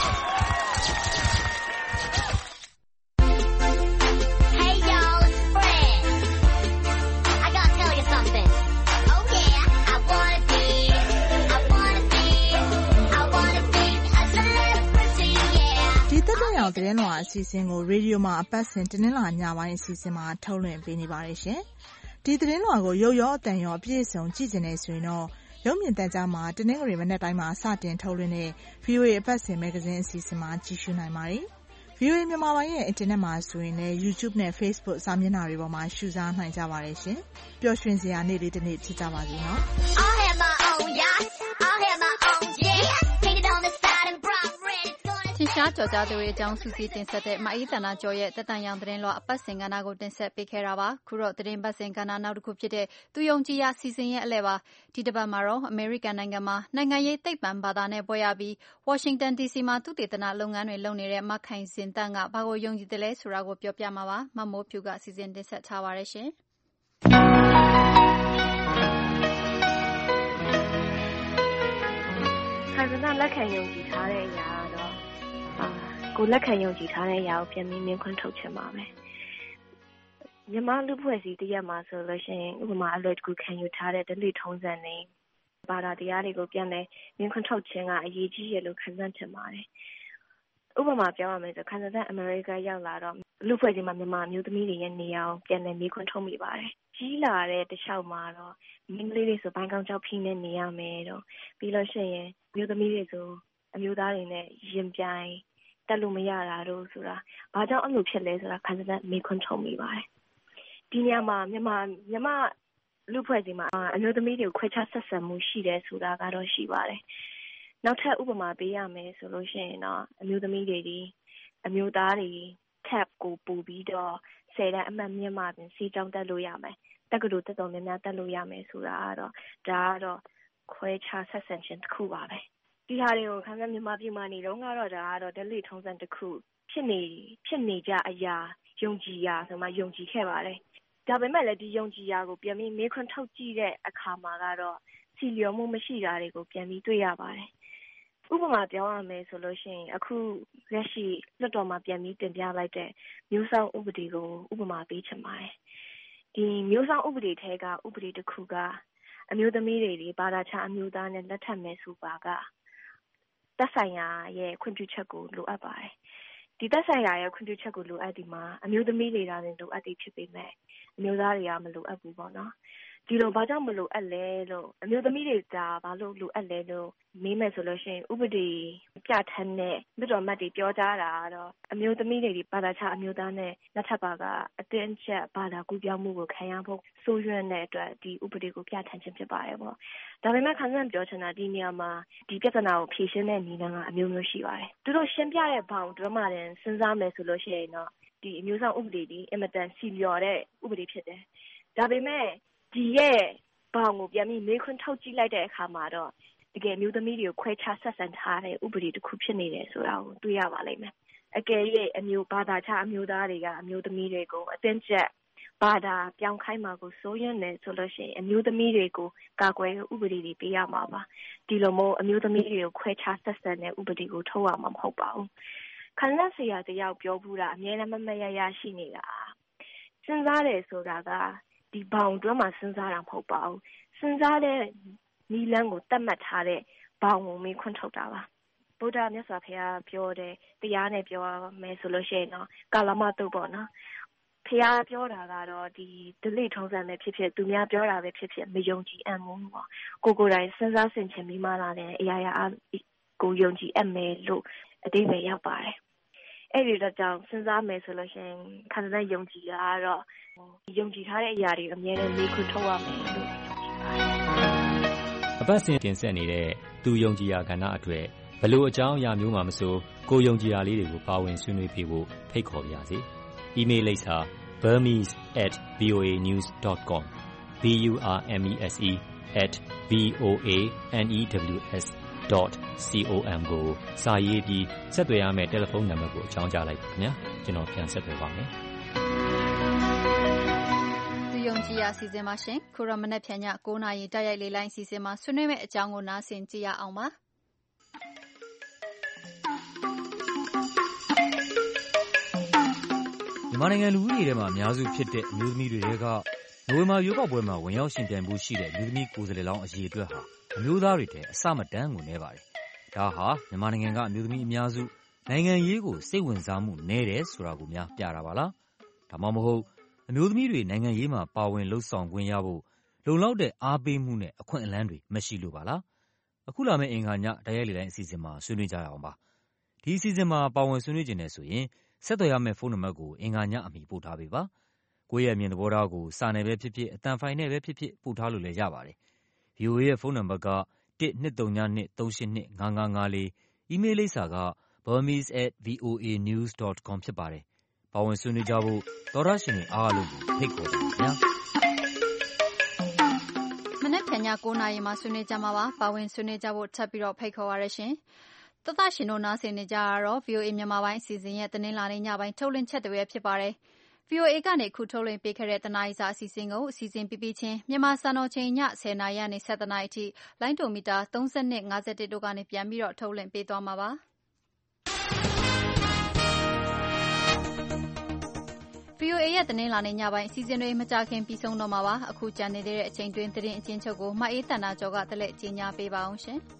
အောင်သတင်းလွှာအစီအစဉ်ကိုရေဒီယိုမှာအပတ်စဉ်တင်းနှလာညပိုင်းအစီအစဉ်မှာထုတ်လွှင့်ပေးနေပါတယ်ရှင်။ဒီသတင်းလွှာကိုရုပ်ရောအသံရောအပြည့်အစုံကြည့်နေဆိုရင်တော့ရုပ်မြင်သံကြားမှာတင်းနှငွေမနေ့တိုင်းမှာစတင်ထုတ်လွှင့်တဲ့ ဗီအိုအေ အပတ်စဉ်မဂ္ဂဇင်းအစီအစဉ်မှာကြည့်ရှုနိုင်ပါတယ်။ ဗီအိုအေမြန်မာပိုင်းရဲ့အင်တာနက်မှာဆိုရင်လည်း YouTube နဲ့ Facebook စာမျက်နှာတွေပေါ်မှာရှုစားနိုင်ကြပါတယ်ရှင်။ပျော်ရွှင်စရာနေ့လေးတစ်နေ့ဖြစ်ကြပါစေနော်။ I'll have my own yacht. I'll have my own jet. Painted on the side and bright red. ထင်ရှားကြော်ကြားသူတွေအကြောင်းစုစည်းတင်ဆက်တဲ့မအေးသန္တာကျော်ရဲ့တက်တန်ရောင်သတင်းလွှာအပတ်စဉ်ကဏ္ဍကိုတင်ဆက်ပေးခဲ့တာပါခုတော့သတင်းပတ်စဉ်ကဏ္ဍနောက်တစ်ခုဖြစ်တဲ့သူယုံကြည်ရာစီစဉ်ရဲ့အလဲပါဒီတစ်ပတ်မှာတော့အမေရိကန်နိုင်ငံမှာနိုင်ငံရေးသိပ္ပံဘာသာနဲ့ပွဲရပြီးဝါရှင်တန် ဒီစီ မှာသူတေသနလုပ်ငန်းတွေလုပ်နေတဲ့မခိုင်စင်တန်းကဘာကိုယုံကြည်တယ်လဲဆိုတာကိုပြောပြမှာပါမမိုးဖြူကစီစဉ်တင်ဆက်ထားပါတယ်ရှင်ခိုင်စင်တန်းလက်ခံယုံကြည်ထားတဲ့အရာတော့ကိုလက်ခံယုံကြည်ထားတဲ့အရာကိုပြန်ပြီးမြင်ခွင့်ထုတ်ချင်ပါမယ်။မြန်မာလူဖွဲ့စည်းတရက်မှာဆိုလို့ရှိရင်ဥပမာအလွယ်တကူခံယူထားတဲ့ဓလေ့ထုံးစံတွေဘာသာတရားတွေကိုပြန်လဲမြင်ခွင့်ထုတ်ခြင်းကအရေးကြီးရလို့ခံစားချင်ပါတယ်။ဥပမာပြောရမယ်ဆိုခံစားတဲ့အမေရိကရောက်လာတော့လူဖွဲ့စည်းမှာမြန်မာမျိုးသမီးတွေရဲ့နေရာကိုပြန်လဲမြင်ခွင့်ထုတ်မိပါတယ်။ကြီးလာတဲ့တခြားမှာတော့မိန်းကလေးတွေဆိုဘိုင်းကောင်းကြောက်ဖိနေနေရမယ်တော့ပြီးလို့ရှိရင်မျိုးသမီးတွေဆိုအမျိုးသားတွေနဲ့ရင်ပြိုင်တက်လို့မရတာတို့ဆိုတာဘာကြောင့်အဲ့လိုဖြစ်လဲဆိုတာခံစားမိခွန်းထုံမိပါတယ်ဒီညမှာမြန်မာမြန်မာလူဖွဲ့စီမှာအမျိုးသမီးတွေကိုခွဲခြားဆက်ဆံမှုရှိတယ်ဆိုတာကတော့ရှိပါတယ်နောက်ထပ်ဥပမာပေးရမယ်ဆိုလို့ရှိရင်တော့အမျိုးသမီးတွေဒီအမျိုးသားတွေ cap ကိုပူပြီးတော့ဆယ်တန်းအမှတ်မြင့်မှပြင်စီတောင်းတက်လို့ရမယ်တက္ကသိုလ်တက်တော်များများတက်လို့ရမယ်ဆိုတာကတော့ဒါကတော့ခွဲခြားဆက်ဆံခြင်းတစ်ခုပါပဲဒီဟာတွေကိုခံစားမြန်မာပြည်မှာနေတော့ကတော့ဒါကတော့ဓလေ့ထုံးစံတစ်ခုဖြစ်နေဖြစ်နေကြအရာယုံကြည်ရာဆိုမှယုံကြည်ခဲ့ပါတယ်ဒါပေမဲ့လည်းဒီယုံကြည်ရာကိုပြန်ပြီးမေးခွန်းထုတ်ကြည့်တဲ့အခါမှာကတော့စီလျော်မှုမရှိတာတွေကိုပြန်ပြီးတွေ့ရပါတယ်ဥပမာပြောရမယ်ဆိုလို့ရှိရင်အခုလက်ရှိလွှတ်တော်မှာပြန်ပြီးတင်ပြလိုက်တဲ့မျိုးစောင့်ဥပဒေကိုဥပမာပေးချင်ပါတယ်ဒီမျိုးစောင့်ဥပဒေထဲကဥပဒေတစ်ခုကအမျိုးသမီးတွေဘာသာခြားအမျိုးသားနဲ့လက်ထပ်မယ်ဆိုပါကသက်ဆိုင်ရာရဲ့ခွင့်ပြုချက်ကိုလိုအပ်ပါတယ်ဒီသက်ဆိုင်ရာရဲ့ခွင့်ပြုချက်ကိုလိုအပ်ဒီမှာအမျိုးသမီးတွေကလည်းလိုအပ်သည်ဖြစ်ပေမဲ့အမျိုးသားတွေကမလိုအပ်ဘူးပေါ့နော်ဒီလိုဘာကြောင့်မလိုအပ်လဲလို့အမျိုးသမီးတွေကဘာလို့လိုအပ်လဲလို့မေးမယ်ဆိုလို့ရှိရင်ဥပဒေပြဋ္ဌာန်းတဲ့မြတ်တော်မတ်တွေပြောကြတာတော့အမျိုးသမီးတွေဘာသာခြားအမျိုးသားနဲ့လက်ထပ်ပါကအတင်းအကျပ်ဘာသာကူးပြောင်းမှုကိုခံရဖို့စိုးရွံ့တဲ့အတွက်ဒီဥပဒေကိုပြဋ္ဌာန်းခြင်းဖြစ်ပါတယ်ပေါ့ဒါပေမဲ့ခံစားပြောချင်တာဒီနေရာမှာဒီပြဿနာကိုဖြေရှင်းတဲ့နည်းလမ်းကအမျိုးမျိုးရှိပါတယ်သူတို့ရှင်းပြတဲ့ဘောင်တို့မှလည်းစဉ်းစားမယ်ဆိုလို့ရှိရင်တော့ဒီအမျိုးဆောင်ဥပဒေဒီအင်မတန်စီလျော်တဲ့ဥပဒေဖြစ်တယ်ဒါပေမဲ့ဒီရဲ့ဘောင်ကိုပြန်ပြီးမေးခွန်းထုတ်ကြည့်လိုက်တဲ့အခါမှာတော့တကယ်မျိုးသမီးတွေကိုခွဲခြားဆက်ဆံထားတဲ့ဥပဒေတစ်ခုဖြစ်နေတယ်ဆိုတာကိုတွေ့ရပါလိမ့်မယ်အကယ်၍အမျိုးဘာသာခြားအမျိုးသားတွေကအမျိုးသမီးတွေကိုအတင်းကျပ်ဘာသာပြောင်းခိုင်းမှာကိုစိုးရွံ့နေဆိုလို့ရှိရင်အမျိုးသမီးတွေကိုကာကွယ်ဥပဒေတွေပေးရမှာပါဒီလိုမျိုးအမျိုးသမီးတွေကိုခွဲခြားဆက်ဆံတဲ့ဥပဒေကိုထုတ်ရမှာမဟုတ်ပါဘူးခံစားစရာတယောက်ပြောဘူးတာအများနဲ့မမရရရှိနေတာစဉ်းစားတယ်ဆိုတာကဒီဘောင်တွင်းမှာစဉ်းစားတာမဟုတ်ပါဘူးစဉ်းစားတဲ့နီလန်းကိုတတ်မှတ်ထားတဲ့ဘောင်ကိုမေးခွန်းထုတ်တာပါဗုဒ္ဓမြတ်စွာဘုရားပြောတဲ့တရားနဲ့ပြောမယ်ဆိုလို့ရှိရင်တော့ကာလမတုတ်ပေါ့နော်ဖျားပြောတာကတော့ဒီ delete ထုံးစံပဲဖြစ်ဖြစ်သူများပြောတာပဲဖြစ်ဖြစ်မယုံကြည်အံ့ဘူးပေါ့ကိုကိုယ်တိုင်စဉ်းစားဆင်ခြင်ပြီးမှလာတဲ့အရာရာကိုယုံကြည်အပ်မယ်လို့အတိတ်ပဲရောက်ပါတယ်အဲ့ဒီတော့ကြောင့်စဉ်းစားမယ်ဆိုလို့ရှိရင်ခန္ဓာနဲ့ယုံကြည်တာကတော့ယုံကြည်ထားတဲ့အရာတွေအများနဲ့လေးခုထုတ်ရမယ်လို့အပတ်စဉ်တင်ဆက်နေတဲ့သူယုံကြည်ရာကဏ္ဍအတွက်ဘယ်လိုအကြောင်းအရာမျိုးမှမဆိုကိုယုံကြည်ရာလေးတွေကိုပါဝင်ဆွေးနွေးပြဖို့ဖိတ်ခေါ်ပါရစေ။ email လိပ်စာ burmese at voa news dot com b u r m e s e at v o a n e w s dot com ကိုစာရေးပြီးဆက်သွယ်ရမယ့်တယ်လီဖုန်းနံပါတ်ကိုအကြောင်းကြားလိုက်ပါခင်ဗျာကျွန်တော်ပြန်ဆက်သွယ်ပါမယ်သူယုံကြည်ရာစီစဉ်ပါရှင်ခုရမနေ့ဖြန်ည၉နာရီတိုက်ရိုက်လေးလိုင်းစီစဉ်မှာဆွေးနွေးမယ့်အကြောင်းကိုနားဆင်ကြည့်ရအောင်ပါမြန်မာနိုင်ငံလူဦးရေထဲမှာအများစုဖြစ်တဲ့အမျိုးသမီးတွေထဲကနိုဝင်ဘာရွေးကောက်ပွဲမှာဝင်ရောက်ရှင်ပြိုင်မှုရှိတဲ့အမျိုးသမီးကိုယ်စားလှယ်လောင်းအရေးအတွက်ဟာအမျိုးသားတွေထဲအဆမတန်ကိုနည်းပါတယ်။ဒါဟာမြန်မာနိုင်ငံကအမျိုးသမီးအများစုနိုင်ငံရေးကိုစိတ်ဝင်စားမှုနည်းတယ်ဆိုတာကိုများပြတာပါလား။ဒါမှမဟုတ်အမျိုးသမီးတွေနိုင်ငံရေးမှာပါဝင်လှုပ်ဆောင်ခွင့်ရဖို့လုံလောက်တဲ့အားပေးမှုနဲ့အခွင့်အလမ်းတွေမရှိလို့ပါလား။အခုလာမယ့်အင်္ဂါညတိုက်ရိုက်လေတိုင်းအစီအစဉ်မှာဆွေးနွေးကြရအောင်ပါ။ဒီအစီအစဉ်မှာပါဝင်ဆွေးနွေးခြင်းနဲ့ဆိုရင်ဆက်သွယ်ရမယ့်ဖုန်းနံပါတ်ကိုအင်္ဂါညအမီပို့ထားပေးပါ။ကိုယ့်ရဲ့အမြင်သဘောထားကိုစာနယ်ပဲဖြစ်ဖြစ်အသံဖိုင်နဲ့ပဲဖြစ်ဖြစ်ပို့ထားလို့လည်းရပါတယ်။ V O A ရဲ့ဖုန်းနံပါတ်ကone two three two two three eight two five five five four အီးမေးလ်လိပ်စာက burmese at v o a news dot com ဖြစ်ပါတယ်။ပါဝင်ဆွေးနွေးကြဖို့သောရရှင်တွေအားလုံးကိုဖိတ်ခေါ်ပါခင်ဗျာ။မနေ့ဖြန်ည၉နာရီမှာဆွေးနွေးကြမှာပါ။ပါဝင်ဆွေးနွေးကြဖို့ထပ်ပြီးတော့ဖိတ်ခေါ်ပါရရှင်။သောတာရှင်တို့နားဆင်နေကြရတော့ V O A မြန်မာပိုင်းအစီအစဉ်ရဲ့တင်းလာနေညပိုင်းထုတ်လွှင့်ချက်တွေဖြစ်ပါတယ်။ V O A ကနေခုထုတ်လွှင့်ပေးခဲ့တဲ့တနားရီစာအစီအစဉ်ကိုအစီအစဉ်ပြပြချင်းမြန်မာစံတော်ချိန်ညtenနာရီကနေsevenနာရီအထိလိုင်းဒိုမီတာthirty-two fifty-oneတို့ကနေပြန်ပြီးတော့ထုတ်လွှင့်ပေးသွားမှာပါ။ V O A ရဲ့တင်းလာနေညပိုင်းအစီအစဉ်တွေမကြခင်ပြီးဆုံးတော့မှာပါ။အခုကြံနေသေးတဲ့အချိန်တွင်းသတင်းအချင်းချုပ်ကိုမအေးတန်တာကျော်ကတလက်ကြီးညာပေးပါအောင်ရှင်။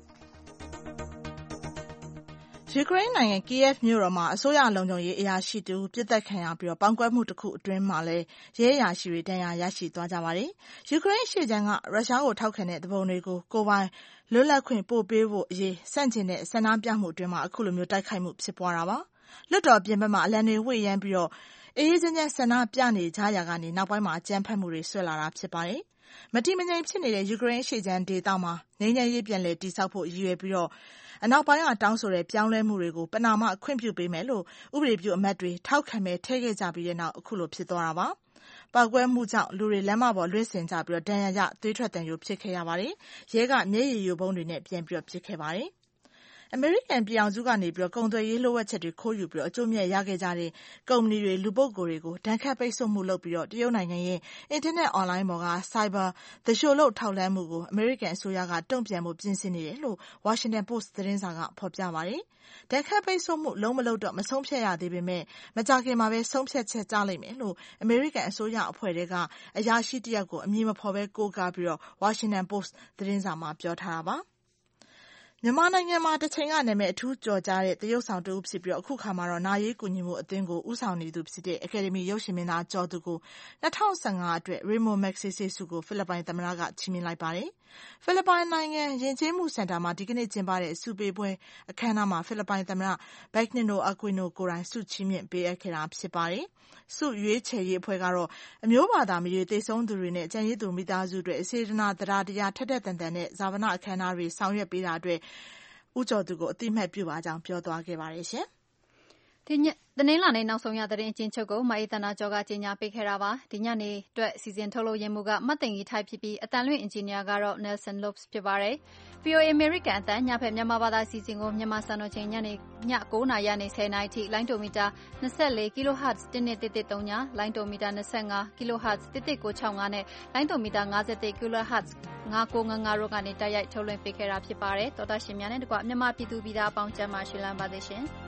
ယူကရိန်းနိုင်ငံ Kyiv မြို့တော်မှာအစိုးရလုံခြုံရေးအရာရှိတူပစ်သက်ခံရပြီးပေါင်းကွဲမှုတစ်ခုအတွင်းမှာလည်းရဲအရာရှိတွေဒဏ်ရာရရှိသွားကြပါတယ်။ယူကရိန်းရှေ့ချမ်းကရုရှားကိုထောက်ခံတဲ့သဘောတွေကိုကိုယ်ပိုင်လွတ်လပ်ခွင့်ပို့ပေးဖို့အရေးစန့်ကျင်တဲ့ဆန္ဒပြမှုအတွင်းမှာအခုလိုမျိုးတိုက်ခိုက်မှုဖြစ်ပွားတာပါ။လွတ်တော်ပြင်ပမှာအလံတွေဝှေ့ယမ်းပြီးတော့အေးအေးချမ်းချမ်းဆန္ဒပြနေကြရာကနေနောက်ပိုင်းမှာအကြမ်းဖက်မှုတွေဆွဲလာတာဖြစ်ပါတယ်။မတည်မငြိမ်ဖြစ်နေတဲ့ယူကရိန်းရှေ့ချမ်းဒေသမှာငြိမ်းချမ်းရေးပြန်လည်တည်ဆောက်ဖို့ရည်ရွယ်ပြီးတော့အနောက်ပိုင်းကတောင်းဆိုတဲ့ပြောင်းလဲမှုတွေကိုပဏာမခွင့်ပြုပေးမယ်လို့ဥပဒေပြုအမတ်တွေထောက်ခံမဲ့ထည့်ခဲ့ကြပြီးတဲ့နောက်အခုလိုဖြစ်သွားတာပါ။ပောက်ကွဲမှုကြောင့်လူတွေလမ်းမပေါ်လွင့်စင်ကြပြီးတော့ဒဏ်ရာရသွေးထွက်တန်ယိုဖြစ်ခဲ့ရပါတယ်။ရဲကမျက်ရည်ယိုဗုံးတွေနဲ့ပြန်ပြီးတော့ပစ်ခဲ့ပါတယ်။အမေရိကန်ပြည်အောင်စုကနေပြီးတော့ကုန်သွယ်ရေးလိုအပ်ချက်တွေခိုးယူပြီးတော့အကျိုးမြတ်ရခဲ့ကြတဲ့ကုမ္ပဏီတွေလူပုဂ္ဂိုလ်တွေကိုဒဏ်ခတ်ပိတ်ဆို့မှုလုပ်ပြီးတော့တရုတ်နိုင်ငံရဲ့အင်တာနက်အွန်လိုင်းပေါ်က Cyber သူလျှိုလုပ်ထောက်လှမ်းမှုကိုအမေရိကန်အစိုးရကတုံ့ပြန်မှုပြင်ဆင်နေတယ်လို့ Washington Post သတင်းစာကဖော်ပြပါတယ်။ဒဏ်ခတ်ပိတ်ဆို့မှုလုံးမလုပ်တော့မဆုံးဖြတ်ရသေးပေမဲ့မကြခင်မှာပဲဆုံးဖြတ်ချက်ကြလိမ့်မယ်လို့အမေရိကန်အစိုးရအဖွဲ့တွေကအရာရှိတယောက်ကိုအမည်မဖော်ဘဲကိုးကားပြီးတော့ Washington Post သတင်းစာမှာပြောထားတာပါ။မြန်မာနိုင်ငံမှာတစ်ချိန်ကနာမည်အထူးကျော်ကြားတဲ့သရုပ်ဆောင်တဦးဖြစ်ပြီးတော့အခုခါမှာတော့နာရေးကူညီမှုအသင်းကိုဦးဆောင်နေသူဖြစ်တဲ့အကယ်ဒမီရုပ်ရှင်မင်းသားကျော်သူကို၂၀၁၅အတွက် Raymond Magsaysay ဆုကိုဖိလစ်ပိုင်သမ္မတကချီးမြှင့်လိုက်ပါတယ်။ဖိလစ်ပိုင်နိုင်ငံယဉ်ကျေးမှုစင်တာမှာဒီကနေ့ကျင်းပတဲ့ဆုပေးပွဲအခမ်းအနားမှာဖိလစ်ပိုင်သမ္မတ Benigno Aquino ကိုယ်တိုင်ဆုချီးမြှင့်ပေးအပ်ခဲ့တာဖြစ်ပါတယ်။ဆုရွေးချယ်ရေးအဖွဲ့ကတော့အမျိုးဘာသာမရွေးသေဆုံးသူတွေနဲ့ကျန်ရစ်သူမိသားစုတွေစေတနာတရားတရားထက်ထက်တန်တန်နဲ့ဇာဝနာအခမ်းအနားတွေဆောင်ရွက်ပေးတာအတွက်ဦးကျော်သူကိုအတိအမှတ်ပြုပါကြောင်းပြောသွားခဲ့ပါတယ်ရှင်။ဒီညတနင်္လာနေ့နောက်ဆုံးရသတင်းအချင်းချုပ်ကိုမအေးတနာကျော်ကကြီးညာပေးခဲ့တာပါ။ဒီညနေအတွက်စီစဉ်ထုတ်လုပ်ရင်းမှုကမတ်တင်ကြီးထိုက်ဖြစ်ပြီးအတန်လွင့်အင်ဂျင်နီယာကတော့ Nelson Lopes ဖြစ်ပါတယ်။ V O A American အတန်ညဖက်မြန်မာဘာသာစီစဉ်ကိုမြန်မာစံတော်ချိန်ညနေညnineနာရီကနေtenနာရီထိလိုင်းဒိုမီတာtwenty-four ကီလိုဟတ်ဇ်one one one three threeလိုင်းဒိုမီတာtwenty-fiveကီလိုဟတ်ဇ်one one nine sixနဲ့လိုင်းဒိုမီတာfifty-oneကီလိုဟတ်ဇ်five nine five fiveတို့ကနေတိုက်ရိုက်ထုတ်လွှင့်ပေးခဲ့တာဖြစ်ပါတယ်။တော်တာရှင်များနဲ့တကွမြန်မာပြည်သူပြည်သားအပေါင်းကျန်းမာရှိလန်းပါစေရှင်။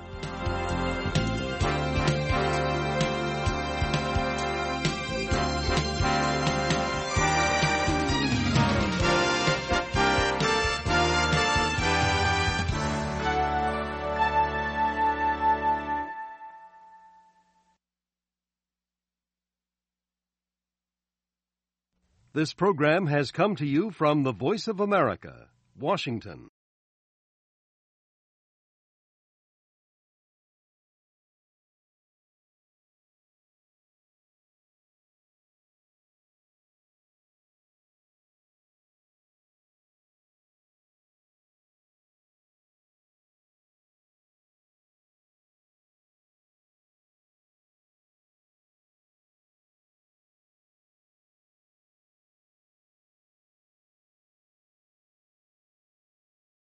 This program has come to you from the Voice of America, Washington.